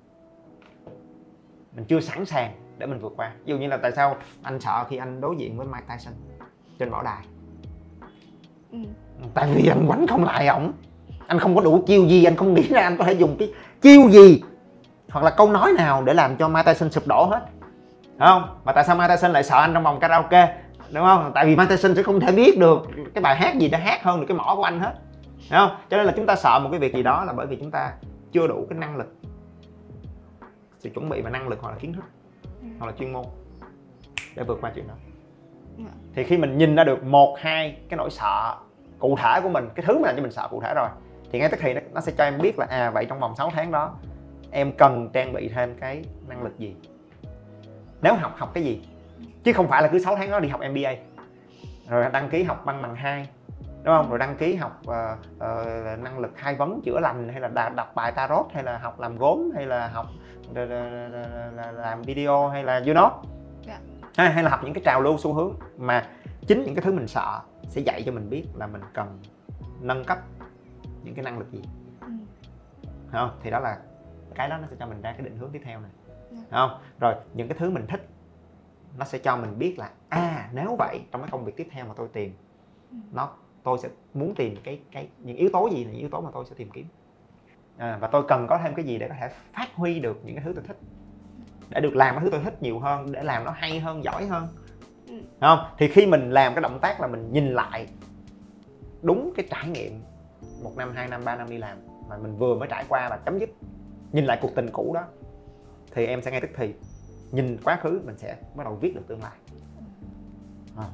Mình chưa sẵn sàng để mình vượt qua. Ví dụ như là tại sao anh sợ khi anh đối diện với Mike Tyson trên võ đài? Ừ. Tại vì anh quánh không lại ổng, anh không có đủ chiêu gì, anh không nghĩ ra anh có thể dùng cái chiêu gì hoặc là câu nói nào để làm cho Mike Tyson sụp đổ hết, đúng không? Mà tại sao Mike Tyson lại sợ anh trong vòng karaoke, đúng không? Tại vì Mike Tyson sẽ không thể biết được cái bài hát gì đã hát hơn được cái mỏ của anh hết, đúng không? Cho nên là chúng ta sợ một cái việc gì đó là bởi vì chúng ta chưa đủ cái năng lực, sự chuẩn bị và năng lực hoặc là kiến thức hoặc là chuyên môn để vượt qua chuyện đó. Thì khi mình nhìn ra được một hai cái nỗi sợ cụ thể của mình, cái thứ mà làm cho mình sợ cụ thể rồi, thì ngay tức thì nó sẽ cho em biết là à, vậy trong vòng sáu tháng đó em cần trang bị thêm cái năng lực gì, nếu học học cái gì, chứ không phải là cứ sáu tháng đó đi học em bê a rồi đăng ký học văn bằng hai, đúng không? Rồi đăng ký học uh, uh, năng lực khai vấn chữa lành, hay là đọc bài tarot, hay là học làm gốm, hay là học làm video, hay là you know, yeah. hay, hay là học những cái trào lưu xu hướng, mà chính những cái thứ mình sợ sẽ dạy cho mình biết là mình cần nâng cấp những cái năng lực gì. Ừ. Không? Thì đó là cái đó nó sẽ cho mình ra cái định hướng tiếp theo này. Yeah. Không? Rồi những cái thứ mình thích nó sẽ cho mình biết là à, nếu vậy trong cái công việc tiếp theo mà tôi tìm, ừ. nó tôi sẽ muốn tìm cái cái những yếu tố gì là những yếu tố mà tôi sẽ tìm kiếm, à, và tôi cần có thêm cái gì để có thể phát huy được những cái thứ tôi thích, để được làm cái thứ tôi thích nhiều hơn, để làm nó hay hơn, giỏi hơn. Ừ. Không? Thì khi mình làm cái động tác là mình nhìn lại đúng cái trải nghiệm một năm, hai năm, ba năm đi làm mà mình vừa mới trải qua và chấm dứt, nhìn lại cuộc tình cũ đó, thì em sẽ ngay tức thì nhìn quá khứ mình sẽ bắt đầu viết được tương lai. À,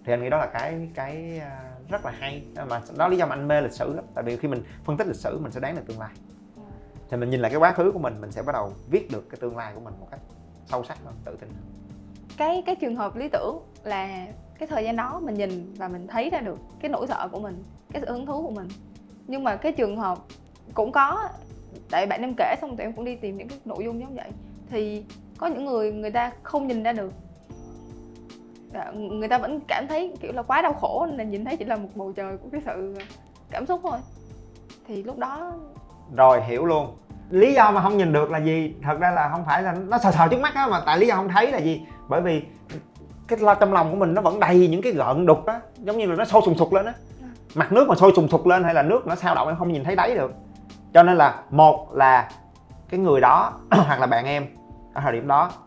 Thì anh nghĩ đó là cái cái rất là hay, mà đó là lý do mà anh mê lịch sử lắm. Tại vì khi mình phân tích lịch sử mình sẽ đoán được tương lai. Thì mình nhìn lại cái quá khứ của mình, mình sẽ bắt đầu viết được cái tương lai của mình một cách sâu sắc hơn, tự tin. Cái cái trường hợp lý tưởng là cái thời gian đó mình nhìn và mình thấy ra được cái nỗi sợ của mình, cái sự hứng thú của mình. Nhưng mà cái trường hợp cũng có, tại bạn em kể xong tụi em cũng đi tìm những cái nội dung giống vậy, thì có những người người ta không nhìn ra được, người ta vẫn cảm thấy kiểu là quá đau khổ nên là nhìn thấy chỉ là một bầu trời của cái sự cảm xúc thôi. Thì lúc đó rồi hiểu luôn. Lý do mà không nhìn được là gì? Thật ra là không phải là nó sờ sờ trước mắt á, mà tại lý do không thấy là gì? Bởi vì cái lo trong lòng của mình nó vẫn đầy những cái gợn đục á, giống như là nó sôi sùng sục lên á. Mặt nước mà sôi sùng sục lên hay là nước nó sao động em không nhìn thấy đáy được. Cho nên là một là cái người đó hoặc là bạn em ở thời điểm đó,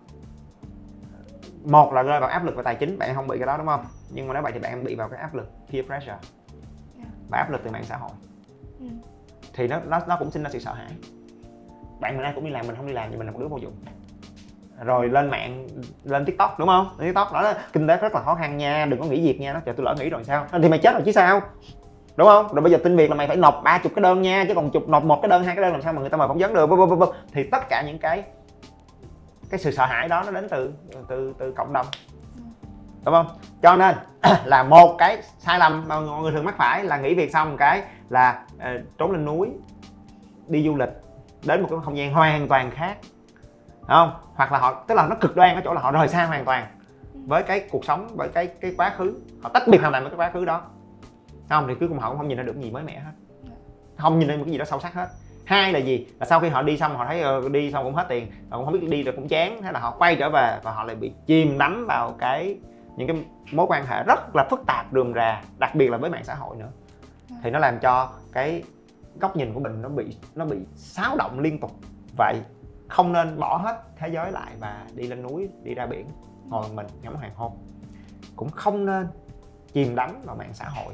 một là rơi vào áp lực về tài chính, bạn em không bị cái đó đúng không? Nhưng mà nếu vậy thì bạn em bị vào cái áp lực peer pressure và áp lực từ mạng xã hội. Ừ. Thì nó nó nó cũng sinh ra sự sợ hãi. Bạn mình ai cũng đi làm, mình không đi làm thì mình là một đứa vô dụng. Rồi lên mạng, lên TikTok đúng không? Lên TikTok đó là kinh tế rất là khó khăn nha, đừng có nghỉ việc nha. Nó trời tôi lỡ nghỉ rồi sao? Thì mày chết rồi chứ sao? Đúng không? Rồi bây giờ tin việc là mày phải nộp ba chục cái đơn nha, chứ còn chục nộp một cái đơn, hai cái đơn làm sao mà người ta mời phỏng vấn được. Thì tất cả những cái cái sự sợ hãi đó nó đến từ từ từ cộng đồng. Đúng không? Cho nên là một cái sai lầm mà mọi người thường mắc phải là nghỉ việc xong một cái là uh, trốn lên núi, đi du lịch đến một cái không gian hoàn toàn khác, đúng không? Hoặc là họ, tức là nó cực đoan ở chỗ là họ rời xa hoàn toàn với cái cuộc sống, với cái cái quá khứ, họ tách biệt hoàn toàn với cái quá khứ đó, không? Thì cuối cùng họ cũng không nhìn ra được gì mới mẻ hết, không nhìn ra một cái gì đó sâu sắc hết. Hai là gì? Là sau khi họ đi xong họ thấy uh, đi xong cũng hết tiền, họ cũng không biết đi rồi cũng chán, thế là họ quay trở về và họ lại bị chìm đắm vào cái những cái mối quan hệ rất là phức tạp rườm rà, đặc biệt là với mạng xã hội nữa. Thì nó làm cho cái góc nhìn của mình nó bị nó bị xáo động liên tục. Vậy không nên bỏ hết thế giới lại và đi lên núi, đi ra biển ngồi một mình ngắm hoàng hôn. Cũng không nên chìm đắm vào mạng xã hội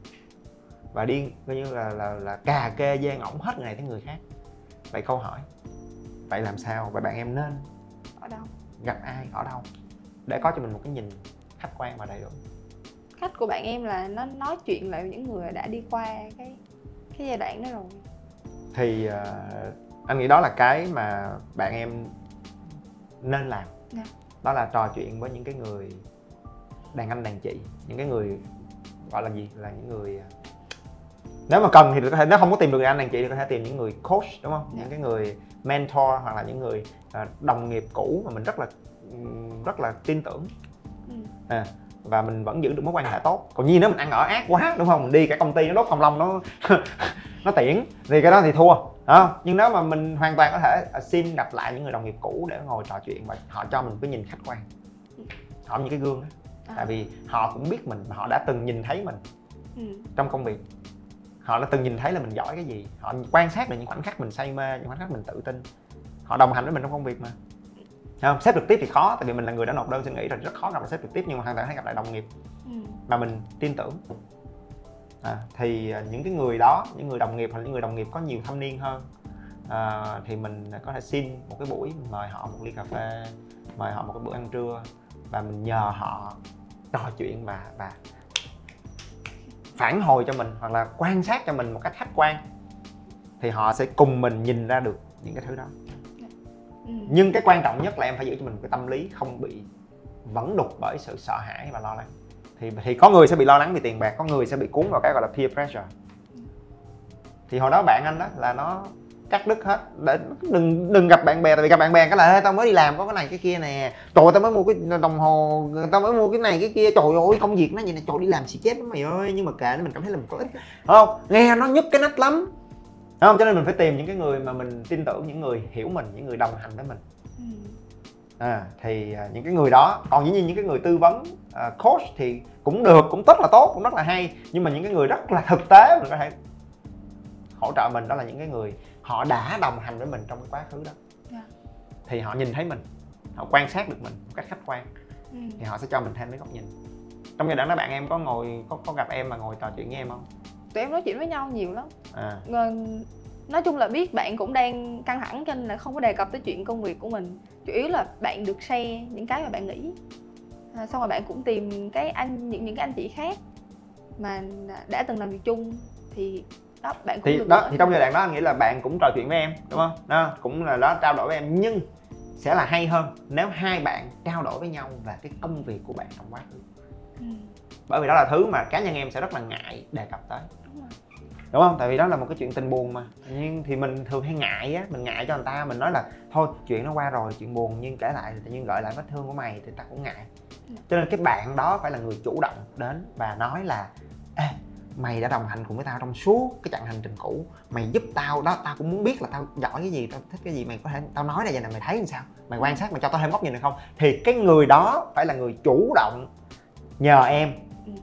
và đi coi như là là là cà kê gian ổng hết người này tới người khác. Vậy câu hỏi, vậy làm sao? Vậy bạn em nên ở đâu, gặp ai, ở đâu để có cho mình một cái nhìn khách quan và đầy đủ? Cách của bạn em là nó nói chuyện lại với những người đã đi qua cái cái giai đoạn đó rồi. Thì uh, anh nghĩ đó là cái mà bạn em nên làm. Yeah. Đó là trò chuyện với những cái người đàn anh đàn chị, những cái người gọi là gì, là những người nếu mà cần thì có thể, nếu không có tìm được người anh đàn chị thì có thể tìm những người coach, đúng không? Yeah. Những cái người mentor hoặc là những người uh, đồng nghiệp cũ mà mình rất là rất là tin tưởng. Ừ. À, và mình vẫn giữ được mối quan hệ tốt. Còn như nếu mình ăn ở ác quá, đúng không? Mình đi cả công ty nó đốt phòng long nó nó tiễn thì cái đó thì thua, không? Nhưng nếu mà mình hoàn toàn có thể xin gặp lại những người đồng nghiệp cũ để ngồi trò chuyện và họ cho mình cái nhìn khách quan, họ những cái gương đó. À. Tại vì họ cũng biết mình, họ đã từng nhìn thấy mình. Ừ. Trong công việc họ đã từng nhìn thấy là mình giỏi cái gì, họ quan sát được những khoảnh khắc mình say mê, những khoảnh khắc mình tự tin, họ đồng hành với mình trong công việc mà. Không, sếp trực tiếp thì khó, tại vì mình là người đã nộp đơn xin nghỉ rồi, rất khó gặp lại sếp trực tiếp, nhưng mà hoàn toàn hay gặp lại đồng nghiệp ừ. mà mình tin tưởng. À, thì những cái người đó, những người đồng nghiệp hoặc những người đồng nghiệp có nhiều thâm niên hơn, à, thì mình có thể xin một cái buổi, mình mời họ một ly cà phê, mời họ một cái bữa ăn trưa và mình nhờ họ trò chuyện và, và phản hồi cho mình hoặc là quan sát cho mình một cách khách quan, thì họ sẽ cùng mình nhìn ra được những cái thứ đó. Ừ. Nhưng cái quan trọng nhất là em phải giữ cho mình một cái tâm lý không bị vẫn đục bởi sự sợ hãi và lo lắng. Thì, thì có người sẽ bị lo lắng vì tiền bạc, có người sẽ bị cuốn vào cái gọi là peer pressure. Thì hồi đó bạn anh đó là nó cắt đứt hết, để đừng đừng gặp bạn bè, tại vì gặp bạn bè cái là tao mới đi làm có cái này cái kia nè, trời ơi, tao mới mua cái đồng hồ, tao mới mua cái này cái kia, trời ơi công việc nó vậy nè, trời đi làm xì chết lắm mày ơi, nhưng mà kệ nó, mình cảm thấy là mình có ích, không? Nghe nó nhức cái nách lắm, không? Cho nên mình phải tìm những cái người mà mình tin tưởng, những người hiểu mình, những người đồng hành với mình. À, thì những cái người đó, còn dĩ nhiên những cái người tư vấn, uh, coach thì cũng được, cũng rất là tốt, cũng rất là hay, nhưng mà những cái người rất là thực tế mình có thể hỗ trợ mình, đó là những cái người họ đã đồng hành với mình trong cái quá khứ đó. Yeah. Thì họ nhìn thấy mình, họ quan sát được mình một cách khách quan, ừ. thì họ sẽ cho mình thêm cái góc nhìn. Trong giai đoạn đó bạn em có ngồi có, có gặp em mà ngồi trò chuyện với em không? Tụi em nói chuyện với nhau nhiều lắm. À. Nói chung là biết bạn cũng đang căng thẳng cho nên là không có đề cập tới chuyện công việc của mình. Chủ yếu là bạn được share những cái mà bạn nghĩ. à, xong rồi bạn cũng tìm cái anh những những cái anh chị khác mà đã từng làm việc chung thì đó bạn cũng thì được đó gỡ. thì trong giai đoạn đó anh nghĩ là bạn cũng trò chuyện với em đúng không, đó cũng là đó trao đổi với em, nhưng sẽ là hay hơn nếu hai bạn trao đổi với nhau về cái công việc của bạn trong quá khứ. Ừ. Bởi vì đó là thứ mà cá nhân em sẽ rất là ngại đề cập tới, Đúng rồi. đúng không? Tại vì đó là một cái chuyện tình buồn mà, nhưng thì mình thường hay ngại á, mình ngại cho người ta, mình nói là thôi chuyện nó qua rồi, chuyện buồn nhưng kể lại thì tự nhiên gợi lại vết thương của mày thì ta cũng ngại. Cho nên cái bạn đó phải là người chủ động đến và nói là ê, mày đã đồng hành cùng với tao trong suốt cái chặng hành trình cũ, mày giúp tao đó, tao cũng muốn biết là tao giỏi cái gì, tao thích cái gì, mày có thể tao nói ra vậy này, mày thấy làm sao, mày quan sát, mày cho tao thêm góc nhìn được không? Thì cái người đó phải là người chủ động nhờ em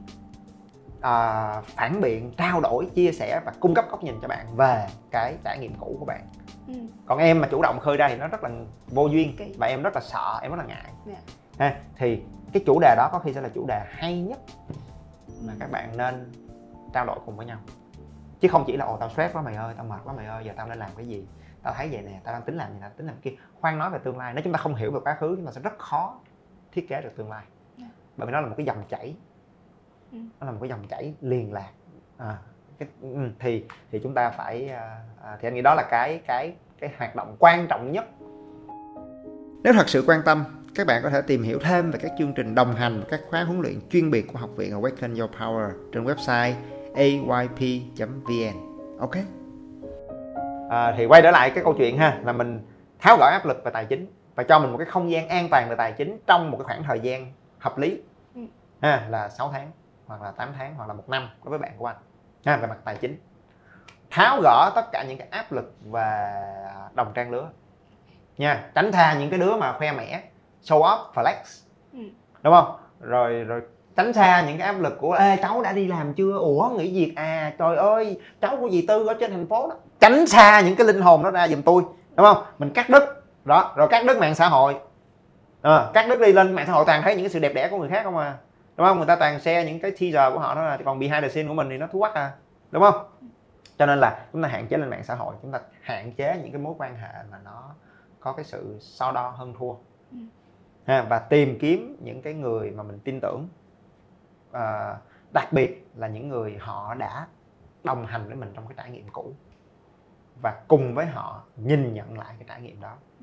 à, phản biện, trao đổi, chia sẻ và cung cấp góc nhìn cho bạn về cái trải nghiệm cũ của bạn. Ừ. Còn em mà chủ động khơi ra thì nó rất là vô duyên Kỳ. và em rất là sợ, em rất là ngại. Yeah. Ha, thì cái chủ đề đó có khi sẽ là chủ đề hay nhất mà các bạn nên trao đổi cùng với nhau, chứ không chỉ là ồ tao stress quá mày ơi, tao mệt quá mày ơi, giờ tao nên làm cái gì, tao thấy vậy nè, tao đang tính làm gì nè, tính làm kia. Khoan nói về tương lai. Nếu chúng ta không hiểu về quá khứ chúng ta sẽ rất khó thiết kế được tương lai. Yeah. Bởi vì nó là một cái dòng chảy, ừ. nó là một cái dòng chảy liền lạc. À, cái, thì thì chúng ta phải à, thì anh nghĩ đó là cái cái cái hoạt động quan trọng nhất. Nếu thật sự quan tâm, các bạn có thể tìm hiểu thêm về các chương trình đồng hành và các khóa huấn luyện chuyên biệt của học viện Awaken Your Power trên website a y p chấm v n. Ok. À, thì quay trở lại cái câu chuyện ha, là mình tháo gỡ áp lực về tài chính và cho mình một cái không gian an toàn về tài chính trong một cái khoảng thời gian hợp lý, ừ. ha, là sáu tháng hoặc là tám tháng hoặc là một năm đối với bạn của anh, ha, về mặt tài chính. Tháo gỡ tất cả những cái áp lực về đồng trang lứa nha, tránh tha những cái đứa mà khoe mẽ, show off, flex, ừ. đúng không? Rồi rồi tránh xa những cái áp lực của ê cháu đã đi làm chưa, ủa nghỉ việc à, trời ơi cháu của dì Tư ở trên thành phố đó. Tránh xa những cái linh hồn đó ra giùm tôi, đúng không? Mình cắt đứt đó, rồi cắt đứt mạng xã hội, à, cắt đứt đi lên mạng xã hội toàn thấy những cái sự đẹp đẽ của người khác không à, đúng không? Người ta toàn share những cái teaser của họ đó, là còn behind the scene của mình thì nó thú quắc à, đúng không? Cho nên là chúng ta hạn chế lên mạng xã hội, chúng ta hạn chế những cái mối quan hệ mà nó có cái sự so đo hơn thua, ừ. ha, và tìm kiếm những cái người mà mình tin tưởng, à, đặc biệt là những người họ đã đồng hành với mình trong cái trải nghiệm cũ và cùng với họ nhìn nhận lại cái trải nghiệm đó, ừ.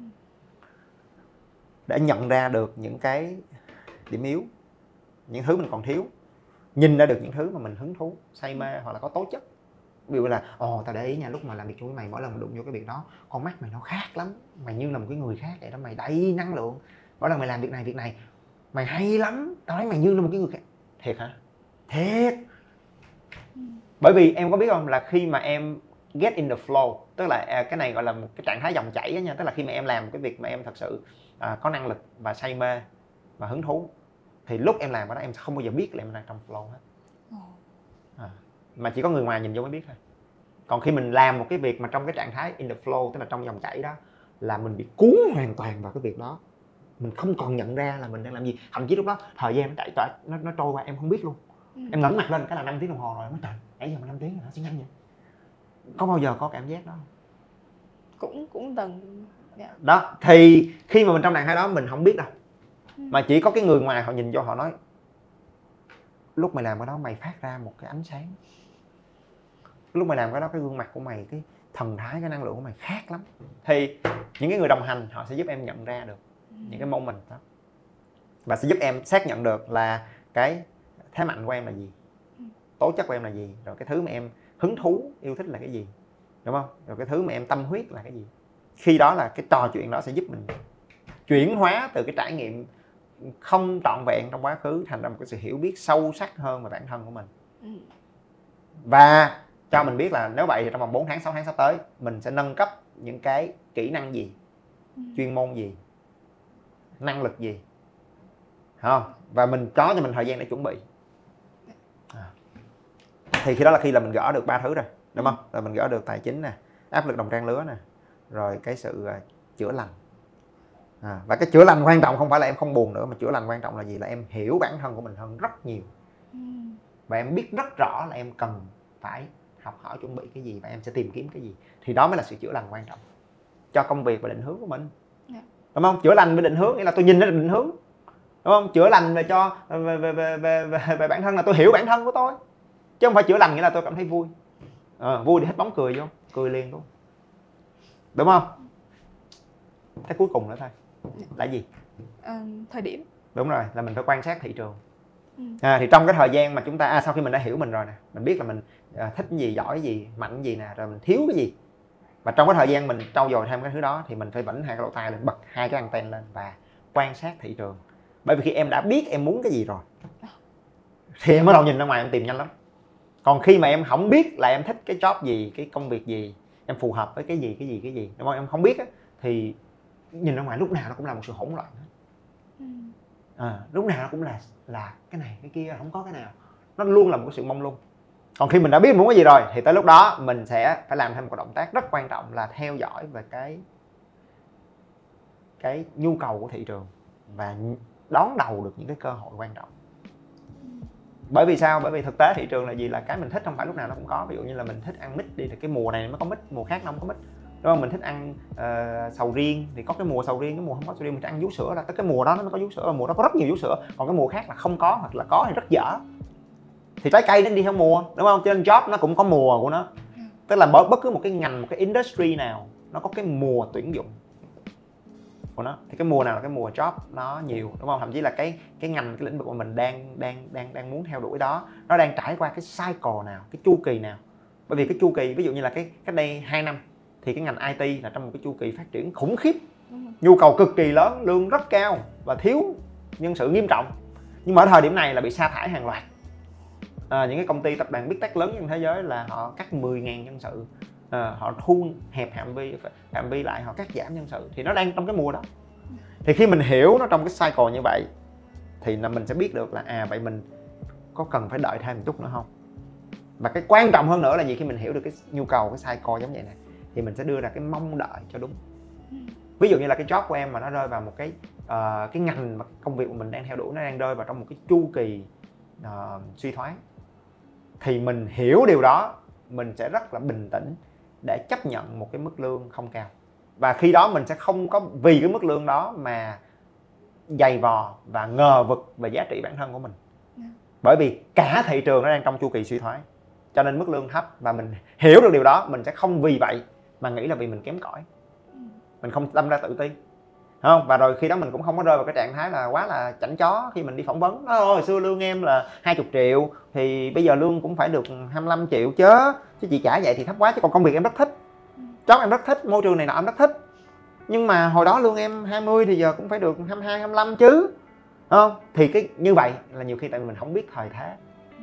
để nhận ra được những cái điểm yếu, những thứ mình còn thiếu, nhìn ra được những thứ mà mình hứng thú, say mê hoặc là có tố chất. Ví dụ là ồ tao để ý nha, lúc mà làm việc chung với mày, mỗi lần mình đụng vô cái việc đó, con mắt mày nó khác lắm, mày như là một cái người khác vậy đó, mày đầy năng lượng, mỗi lần mày làm việc này việc này mày hay lắm, tao thấy mày như là một cái người khác. Thiệt hả? Thiệt. Bởi vì em có biết không, là khi mà em get in the flow, tức là cái này gọi là một cái trạng thái dòng chảy đó nha, tức là khi mà em làm cái việc mà em thật sự à, có năng lực và say mê và hứng thú, thì lúc em làm cái đó em sẽ không bao giờ biết là em đang trong flow hết, à, mà chỉ có người ngoài nhìn vô mới biết thôi. Còn khi mình làm một cái việc mà trong cái trạng thái in the flow, tức là trong dòng chảy đó, là mình bị cuốn hoàn toàn vào cái việc đó, mình không còn nhận ra là mình đang làm gì. Thậm chí lúc đó thời gian nó chạy chạy nó, nó trôi qua em không biết luôn, ừ. em ngẩng mặt lên cái là năm tiếng đồng hồ rồi, nói trời nãy giờ mà năm tiếng rồi, nó sẽ nhanh vậy. Có bao giờ có cảm giác đó không? Cũng cũng từng, yeah. Đó thì khi mà mình trong trạng thái đó mình không biết đâu, ừ. mà chỉ có cái người ngoài họ nhìn vô họ nói lúc mày làm cái đó mày phát ra một cái ánh sáng, lúc mày làm cái đó cái gương mặt của mày, cái thần thái, cái năng lượng của mày khác lắm. Thì những cái người đồng hành họ sẽ giúp em nhận ra được những cái moment đó và sẽ giúp em xác nhận được là cái thế mạnh của em là gì, tố chất của em là gì, rồi cái thứ mà em hứng thú yêu thích là cái gì, đúng không? Rồi cái thứ mà em tâm huyết là cái gì. Khi đó là cái trò chuyện đó sẽ giúp mình chuyển hóa từ cái trải nghiệm không trọn vẹn trong quá khứ thành ra một cái sự hiểu biết sâu sắc hơn về bản thân của mình, và cho mình biết là nếu vậy thì trong vòng bốn tháng, sáu tháng sắp tới mình sẽ nâng cấp những cái kỹ năng gì, ừ. chuyên môn gì, năng lực gì, không? Và mình có cho mình thời gian để chuẩn bị, à. Thì khi đó là khi là mình gỡ được ba thứ rồi, đúng không? Rồi mình gỡ được tài chính nè, áp lực đồng trang lứa nè, rồi cái sự uh, chữa lành, à. Và cái chữa lành quan trọng không phải là em không buồn nữa, mà chữa lành quan trọng là gì? Là em hiểu bản thân của mình hơn rất nhiều, ừ. và em biết rất rõ là em cần phải học hỏi, chuẩn bị cái gì và em sẽ tìm kiếm cái gì. Thì đó mới là sự chữa lành quan trọng cho công việc và định hướng của mình, yeah. đúng không? Chữa lành với định hướng nghĩa là tôi nhìn ra định hướng, đúng không? Chữa lành về cho về về về về, về, về bản thân là tôi hiểu bản thân của tôi, chứ không phải chữa lành nghĩa là tôi cảm thấy vui. À, vui thì hít bóng cười vô, cười liền luôn, đúng không? Cái cuối cùng nữa thôi là gì? À, thời điểm. Đúng rồi, là mình phải quan sát thị trường. À, thì trong cái thời gian mà chúng ta à, sau khi mình đã hiểu mình rồi nè, mình biết là mình à, thích cái gì, giỏi cái gì, mạnh cái gì nè, rồi mình thiếu cái gì, và trong cái thời gian mình trau dồi thêm cái thứ đó thì mình phải vĩnh hai cái lỗ tai lên, bật hai cái anten lên và quan sát thị trường. Bởi vì khi em đã biết em muốn cái gì rồi thì em bắt đầu nhìn ra ngoài em tìm nhanh lắm. Còn khi mà em không biết là em thích cái job gì, cái công việc gì, em phù hợp với cái gì cái gì cái gì, đúng không? Em không biết á, thì nhìn ra ngoài lúc nào nó cũng là một sự hỗn loạn. À, lúc nào nó cũng là là cái này cái kia, không có cái nào, nó luôn là một cái sự mông lung. Còn khi mình đã biết muốn cái gì rồi thì tới lúc đó mình sẽ phải làm thêm một động tác rất quan trọng là theo dõi về cái cái nhu cầu của thị trường và đón đầu được những cái cơ hội quan trọng. Bởi vì sao? Bởi vì thực tế thị trường là gì? Là cái mình thích không phải lúc nào nó cũng có. Ví dụ như là mình thích ăn mít đi thì cái mùa này mới có mít, mùa khác nó không có mít, đúng không? Mình thích ăn uh, sầu riêng thì có cái mùa sầu riêng, cái mùa không có sầu riêng mình thích ăn vú sữa, là tới cái mùa đó nó mới có vú sữa, và mùa đó có rất nhiều vú sữa. Còn cái mùa khác là không có, hoặc là có thì rất dở. Thì trái cây nó đi theo mùa, đúng không? Cho nên job nó cũng có mùa của nó. Tức là bất cứ một cái ngành, một cái industry nào nó có cái mùa tuyển dụng của nó. Thì cái mùa nào là cái mùa job nó nhiều, đúng không? Thậm chí là cái cái ngành, cái lĩnh vực mà mình đang đang đang đang muốn theo đuổi đó, nó đang trải qua cái cycle nào, cái chu kỳ nào. Bởi vì cái chu kỳ, ví dụ như là cái cách đây hai năm thì cái ngành i tê là trong một cái chu kỳ phát triển khủng khiếp, nhu cầu cực kỳ lớn, lương rất cao và thiếu nhân sự nghiêm trọng. Nhưng mà ở thời điểm này là bị sa thải hàng loạt. À, những cái công ty tập đoàn Big Tech lớn trên thế giới là họ cắt mười nghìn nhân sự, à, họ thu hẹp phạm vi phạm vi lại, họ cắt giảm nhân sự. Thì nó đang trong cái mùa đó. Thì khi mình hiểu nó trong cái cycle như vậy thì là mình sẽ biết được là à vậy mình có cần phải đợi thêm một chút nữa không. Và cái quan trọng hơn nữa là gì? Khi mình hiểu được cái nhu cầu, cái cycle giống vậy này thì mình sẽ đưa ra cái mong đợi cho đúng. Ví dụ như là cái job của em mà nó rơi vào một cái uh, cái ngành mà công việc của mình đang theo đuổi nó đang rơi vào trong một cái chu kỳ uh, suy thoái, thì mình hiểu điều đó, mình sẽ rất là bình tĩnh để chấp nhận một cái mức lương không cao. Và khi đó mình sẽ không có vì cái mức lương đó mà dày vò và ngờ vực về giá trị bản thân của mình. Bởi vì cả thị trường nó đang trong chu kỳ suy thoái, cho nên mức lương thấp, và mình hiểu được điều đó, mình sẽ không vì vậy mà nghĩ là vì mình kém cỏi, mình không đâm ra tự ti, không? Và rồi khi đó mình cũng không có rơi vào cái trạng thái là quá là chảnh chó khi mình đi phỏng vấn. Nói hồi xưa lương em là hai mươi triệu thì bây giờ lương cũng phải được hai mươi lăm triệu chứ, chứ chị trả vậy thì thấp quá. Chứ còn công việc em rất thích, job em rất thích, môi trường này nọ em rất thích, nhưng mà hồi đó lương em hai mươi thì giờ cũng phải được hai mươi hai, hai mươi lăm chứ, không? Thì cái như vậy là nhiều khi tại vì mình không biết thời thế,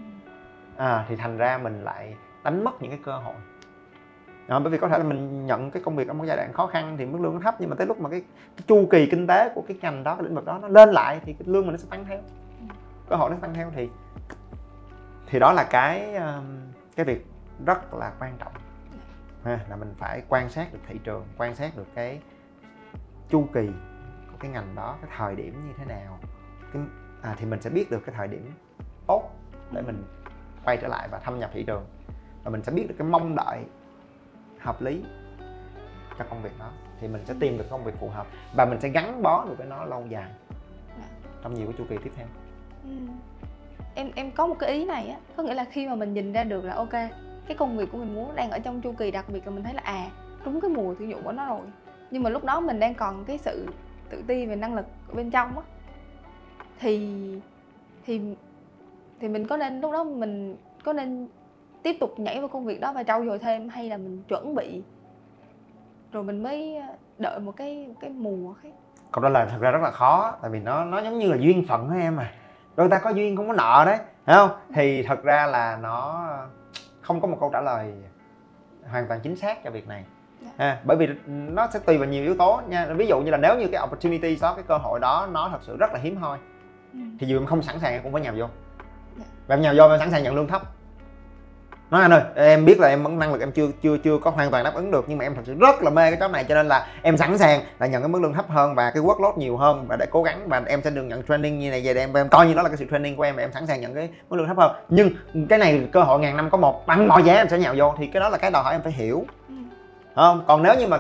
à, thì thành ra mình lại đánh mất những cái cơ hội. À, bởi vì có thể là mình nhận cái công việc ở một giai đoạn khó khăn thì mức lương nó thấp, nhưng mà tới lúc mà cái, cái chu kỳ kinh tế của cái ngành đó, cái lĩnh vực đó nó lên lại thì cái lương mình nó sẽ tăng theo, cơ hội nó sẽ tăng theo. Thì thì đó là cái cái việc rất là quan trọng, ha, là mình phải quan sát được thị trường, quan sát được cái chu kỳ của cái ngành đó, cái thời điểm như thế nào, cái, à, thì mình sẽ biết được cái thời điểm tốt để mình quay trở lại và thâm nhập thị trường, và mình sẽ biết được cái mong đợi hợp lý cho công việc đó, thì mình sẽ tìm được công việc phù hợp và mình sẽ gắn bó được với nó lâu dài trong nhiều cái chu kỳ tiếp theo. Ừ. Em em có một cái ý này á, có nghĩa là khi mà mình nhìn ra được là ok, cái công việc của mình muốn đang ở trong chu kỳ đặc biệt, là mình thấy là à đúng cái mùa tuyển dụng của nó rồi, nhưng mà lúc đó mình đang còn cái sự tự ti về năng lực ở bên trong á, thì thì thì mình có nên lúc đó mình có nên tiếp tục nhảy vào công việc đó và trau dồi thêm, hay là mình chuẩn bị rồi mình mới đợi một cái một cái mùa khác? Câu trả lời thật ra rất là khó, tại vì nó nó giống như là duyên phận của em à, đôi ta có duyên không có nợ đấy, hiểu không? Thì thật ra là nó không có một câu trả lời hoàn toàn chính xác cho việc này, ha, bởi vì nó sẽ tùy vào nhiều yếu tố nha. Ví dụ như là nếu như cái opportunity đó, cái cơ hội đó nó thật sự rất là hiếm hoi, ừ. thì dù em không sẵn sàng em cũng phải nhào vô, và em nhào vô em sẵn sàng nhận lương thấp. Nói anh ơi, em biết là em năng lực em chưa chưa chưa có hoàn toàn đáp ứng được, nhưng mà em thật sự rất là mê cái job này, cho nên là em sẵn sàng là nhận cái mức lương thấp hơn và cái workload nhiều hơn, và để cố gắng, và em sẽ được nhận training như này về để em, em coi như đó là cái sự training của em, và em sẵn sàng nhận cái mức lương thấp hơn. Nhưng cái này cơ hội ngàn năm có một, bằng mọi giá em sẽ nhào vô, thì cái đó là cái đòi hỏi em phải hiểu, ừ. không? Còn nếu như mà cái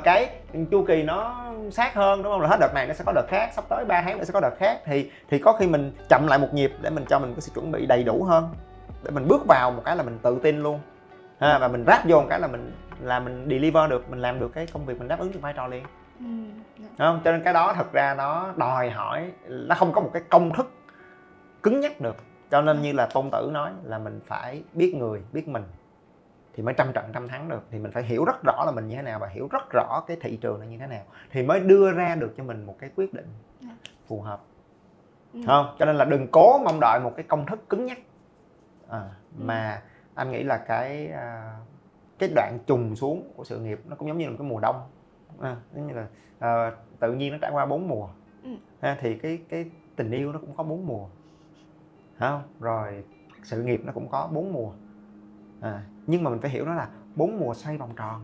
chu kỳ nó sát hơn, đúng không? Là hết đợt này nó sẽ có đợt khác, sắp tới ba tháng nữa sẽ có đợt khác, thì thì có khi mình chậm lại một nhịp để mình cho mình có sự chuẩn bị đầy đủ hơn, để mình bước vào một cái là mình tự tin luôn ha, và mình ráp vô một cái là mình là mình deliver được, mình làm được cái công việc, mình đáp ứng được vai trò liền. Ừ. Đúng không? Cho nên cái đó thật ra nó đòi hỏi, nó không có một cái công thức cứng nhắc được. Cho nên như là Tôn Tử nói là mình phải biết người, biết mình thì mới trăm trận trăm thắng được. Thì mình phải hiểu rất rõ là mình như thế nào và hiểu rất rõ cái thị trường là như thế nào thì mới đưa ra được cho mình một cái quyết định phù hợp. Ừ. Không? Cho nên là đừng cố mong đợi một cái công thức cứng nhắc. À, mà anh nghĩ là cái cái đoạn trùng xuống của sự nghiệp nó cũng giống như là một cái mùa đông. À, giống như là à, tự nhiên nó trải qua bốn mùa. Ừ. À, thì cái cái tình yêu nó cũng có bốn mùa. Không? Rồi sự nghiệp nó cũng có bốn mùa. À, nhưng mà mình phải hiểu đó là bốn mùa xoay vòng tròn.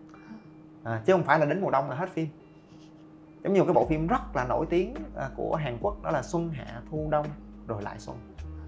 À, chứ không phải là đến mùa đông là hết phim. Giống như một cái bộ phim rất là nổi tiếng à, của Hàn Quốc, đó là Xuân Hạ Thu Đông rồi lại xuân.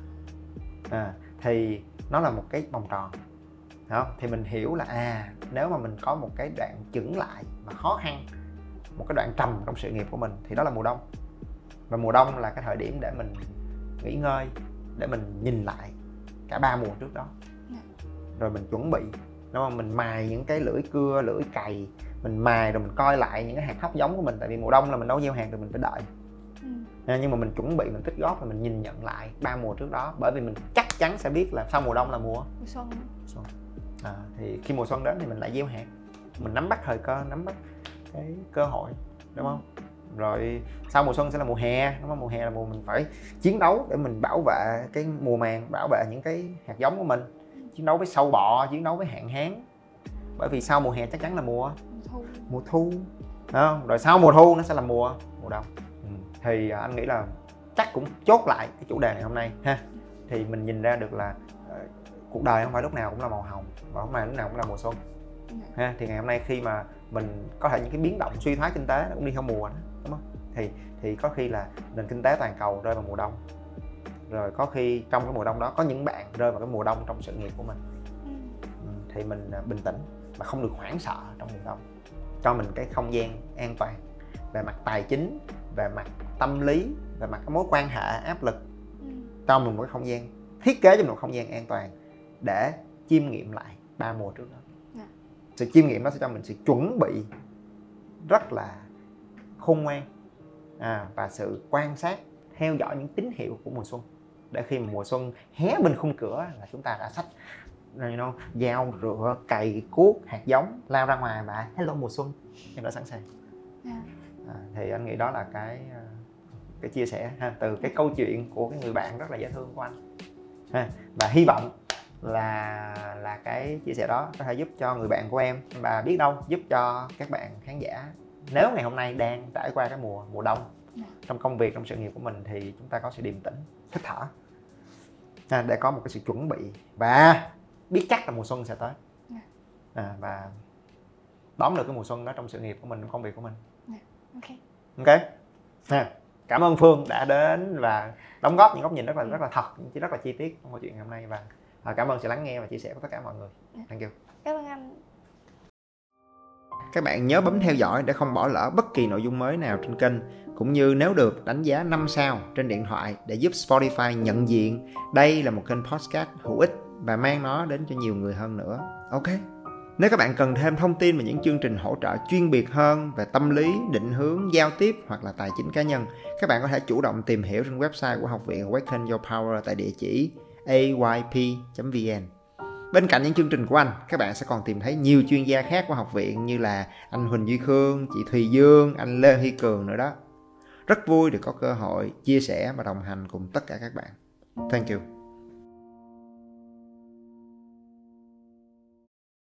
À, thì nó là một cái vòng tròn. Không? Thì mình hiểu là à nếu mà mình có một cái đoạn chững lại mà khó khăn, một cái đoạn trầm trong sự nghiệp của mình thì đó là mùa đông. Và mùa đông là cái thời điểm để mình nghỉ ngơi, để mình nhìn lại cả ba mùa trước đó, rồi mình chuẩn bị, đúng không? Mình mài những cái lưỡi cưa, lưỡi cày, mình mài rồi mình coi lại những cái hạt thóc giống của mình, tại vì mùa đông là mình đâu gieo hạt rồi, mình phải đợi. Ừ. À, nhưng mà mình chuẩn bị, mình tích góp và mình nhìn nhận lại ba mùa trước đó, bởi vì mình chắc chắn sẽ biết là sau mùa đông là mùa mùa xuân. xuân. À, thì khi mùa xuân đến thì mình lại gieo hạt, mình nắm bắt thời cơ, nắm bắt cái cơ hội, đúng không? Ừ. Rồi sau mùa xuân sẽ là mùa hè, đúng không? Mùa hè là mùa mình phải chiến đấu để mình bảo vệ cái mùa màng, bảo vệ những cái hạt giống của mình, chiến đấu với sâu bọ, chiến đấu với hạn hán. Bởi vì sau mùa hè chắc chắn là mùa thu, mùa thu, đúng không? Rồi sau mùa thu nó sẽ là mùa mùa đông. Ừ. Thì anh nghĩ là chắc cũng chốt lại cái chủ đề này hôm nay ha. Thì mình nhìn ra được là uh, cuộc đời không phải lúc nào cũng là màu hồng và không phải lúc nào cũng là mùa xuân. Ha, thì ngày hôm nay khi mà mình có thể những cái biến động suy thoái kinh tế nó cũng đi theo mùa đó, đúng không? Thì thì có khi là nền kinh tế toàn cầu rơi vào mùa đông. Rồi có khi trong cái mùa đông đó có những bạn rơi vào cái mùa đông trong sự nghiệp của mình. Ừ, thì mình bình tĩnh và không được hoảng sợ trong mùa đông. Cho mình cái không gian an toàn về mặt tài chính, về mặt tâm lý, về mặt mối quan hệ, áp lực. Cho mình một cái không gian, thiết kế cho mình một không gian an toàn để chiêm nghiệm lại ba mùa trước đó. Yeah. Sự chiêm nghiệm đó sẽ cho mình sự chuẩn bị rất là khôn ngoan à, và sự quan sát, theo dõi những tín hiệu của mùa xuân, để khi mà mùa xuân hé bên khung cửa là chúng ta đã xách you know, dao, rửa, cày, cuốc, hạt giống lao ra ngoài và hello mùa xuân, em đã sẵn sàng. Yeah. À, thì anh nghĩ đó là cái cái chia sẻ ha, từ cái câu chuyện của cái người bạn rất là dễ thương của anh ha. Và hy vọng là là cái chia sẻ đó có thể giúp cho người bạn của em, và biết đâu giúp cho các bạn khán giả nếu ngày hôm nay đang trải qua cái mùa mùa đông trong công việc, trong sự nghiệp của mình, thì chúng ta có sự điềm tĩnh, hít thở à, để có một cái sự chuẩn bị và biết chắc là mùa xuân sẽ tới à, và đón được cái mùa xuân đó trong sự nghiệp của mình, trong công việc của mình. Ok. Ok. À, cảm ơn Phương đã đến và đóng góp những góc nhìn rất là rất là thật, chứ rất là chi tiết trong câu chuyện ngày hôm nay, và à, cảm ơn sự lắng nghe và chia sẻ của tất cả mọi người. Thank you. Cảm ơn anh. Các bạn nhớ bấm theo dõi để không bỏ lỡ bất kỳ nội dung mới nào trên kênh, cũng như nếu được đánh giá năm sao trên điện thoại để giúp Spotify nhận diện đây là một kênh podcast hữu ích và mang nó đến cho nhiều người hơn nữa. Ok. Nếu các bạn cần thêm thông tin về những chương trình hỗ trợ chuyên biệt hơn về tâm lý, định hướng, giao tiếp hoặc là tài chính cá nhân, các bạn có thể chủ động tìm hiểu trên website của Học viện Awaken Your Power tại địa chỉ a y p chấm v n. Bên cạnh những chương trình của anh, các bạn sẽ còn tìm thấy nhiều chuyên gia khác của học viện như là anh Huỳnh Duy Khương, chị Thùy Dương, anh Lê Huy Cường nữa đó. Rất vui được có cơ hội chia sẻ và đồng hành cùng tất cả các bạn. Thank you.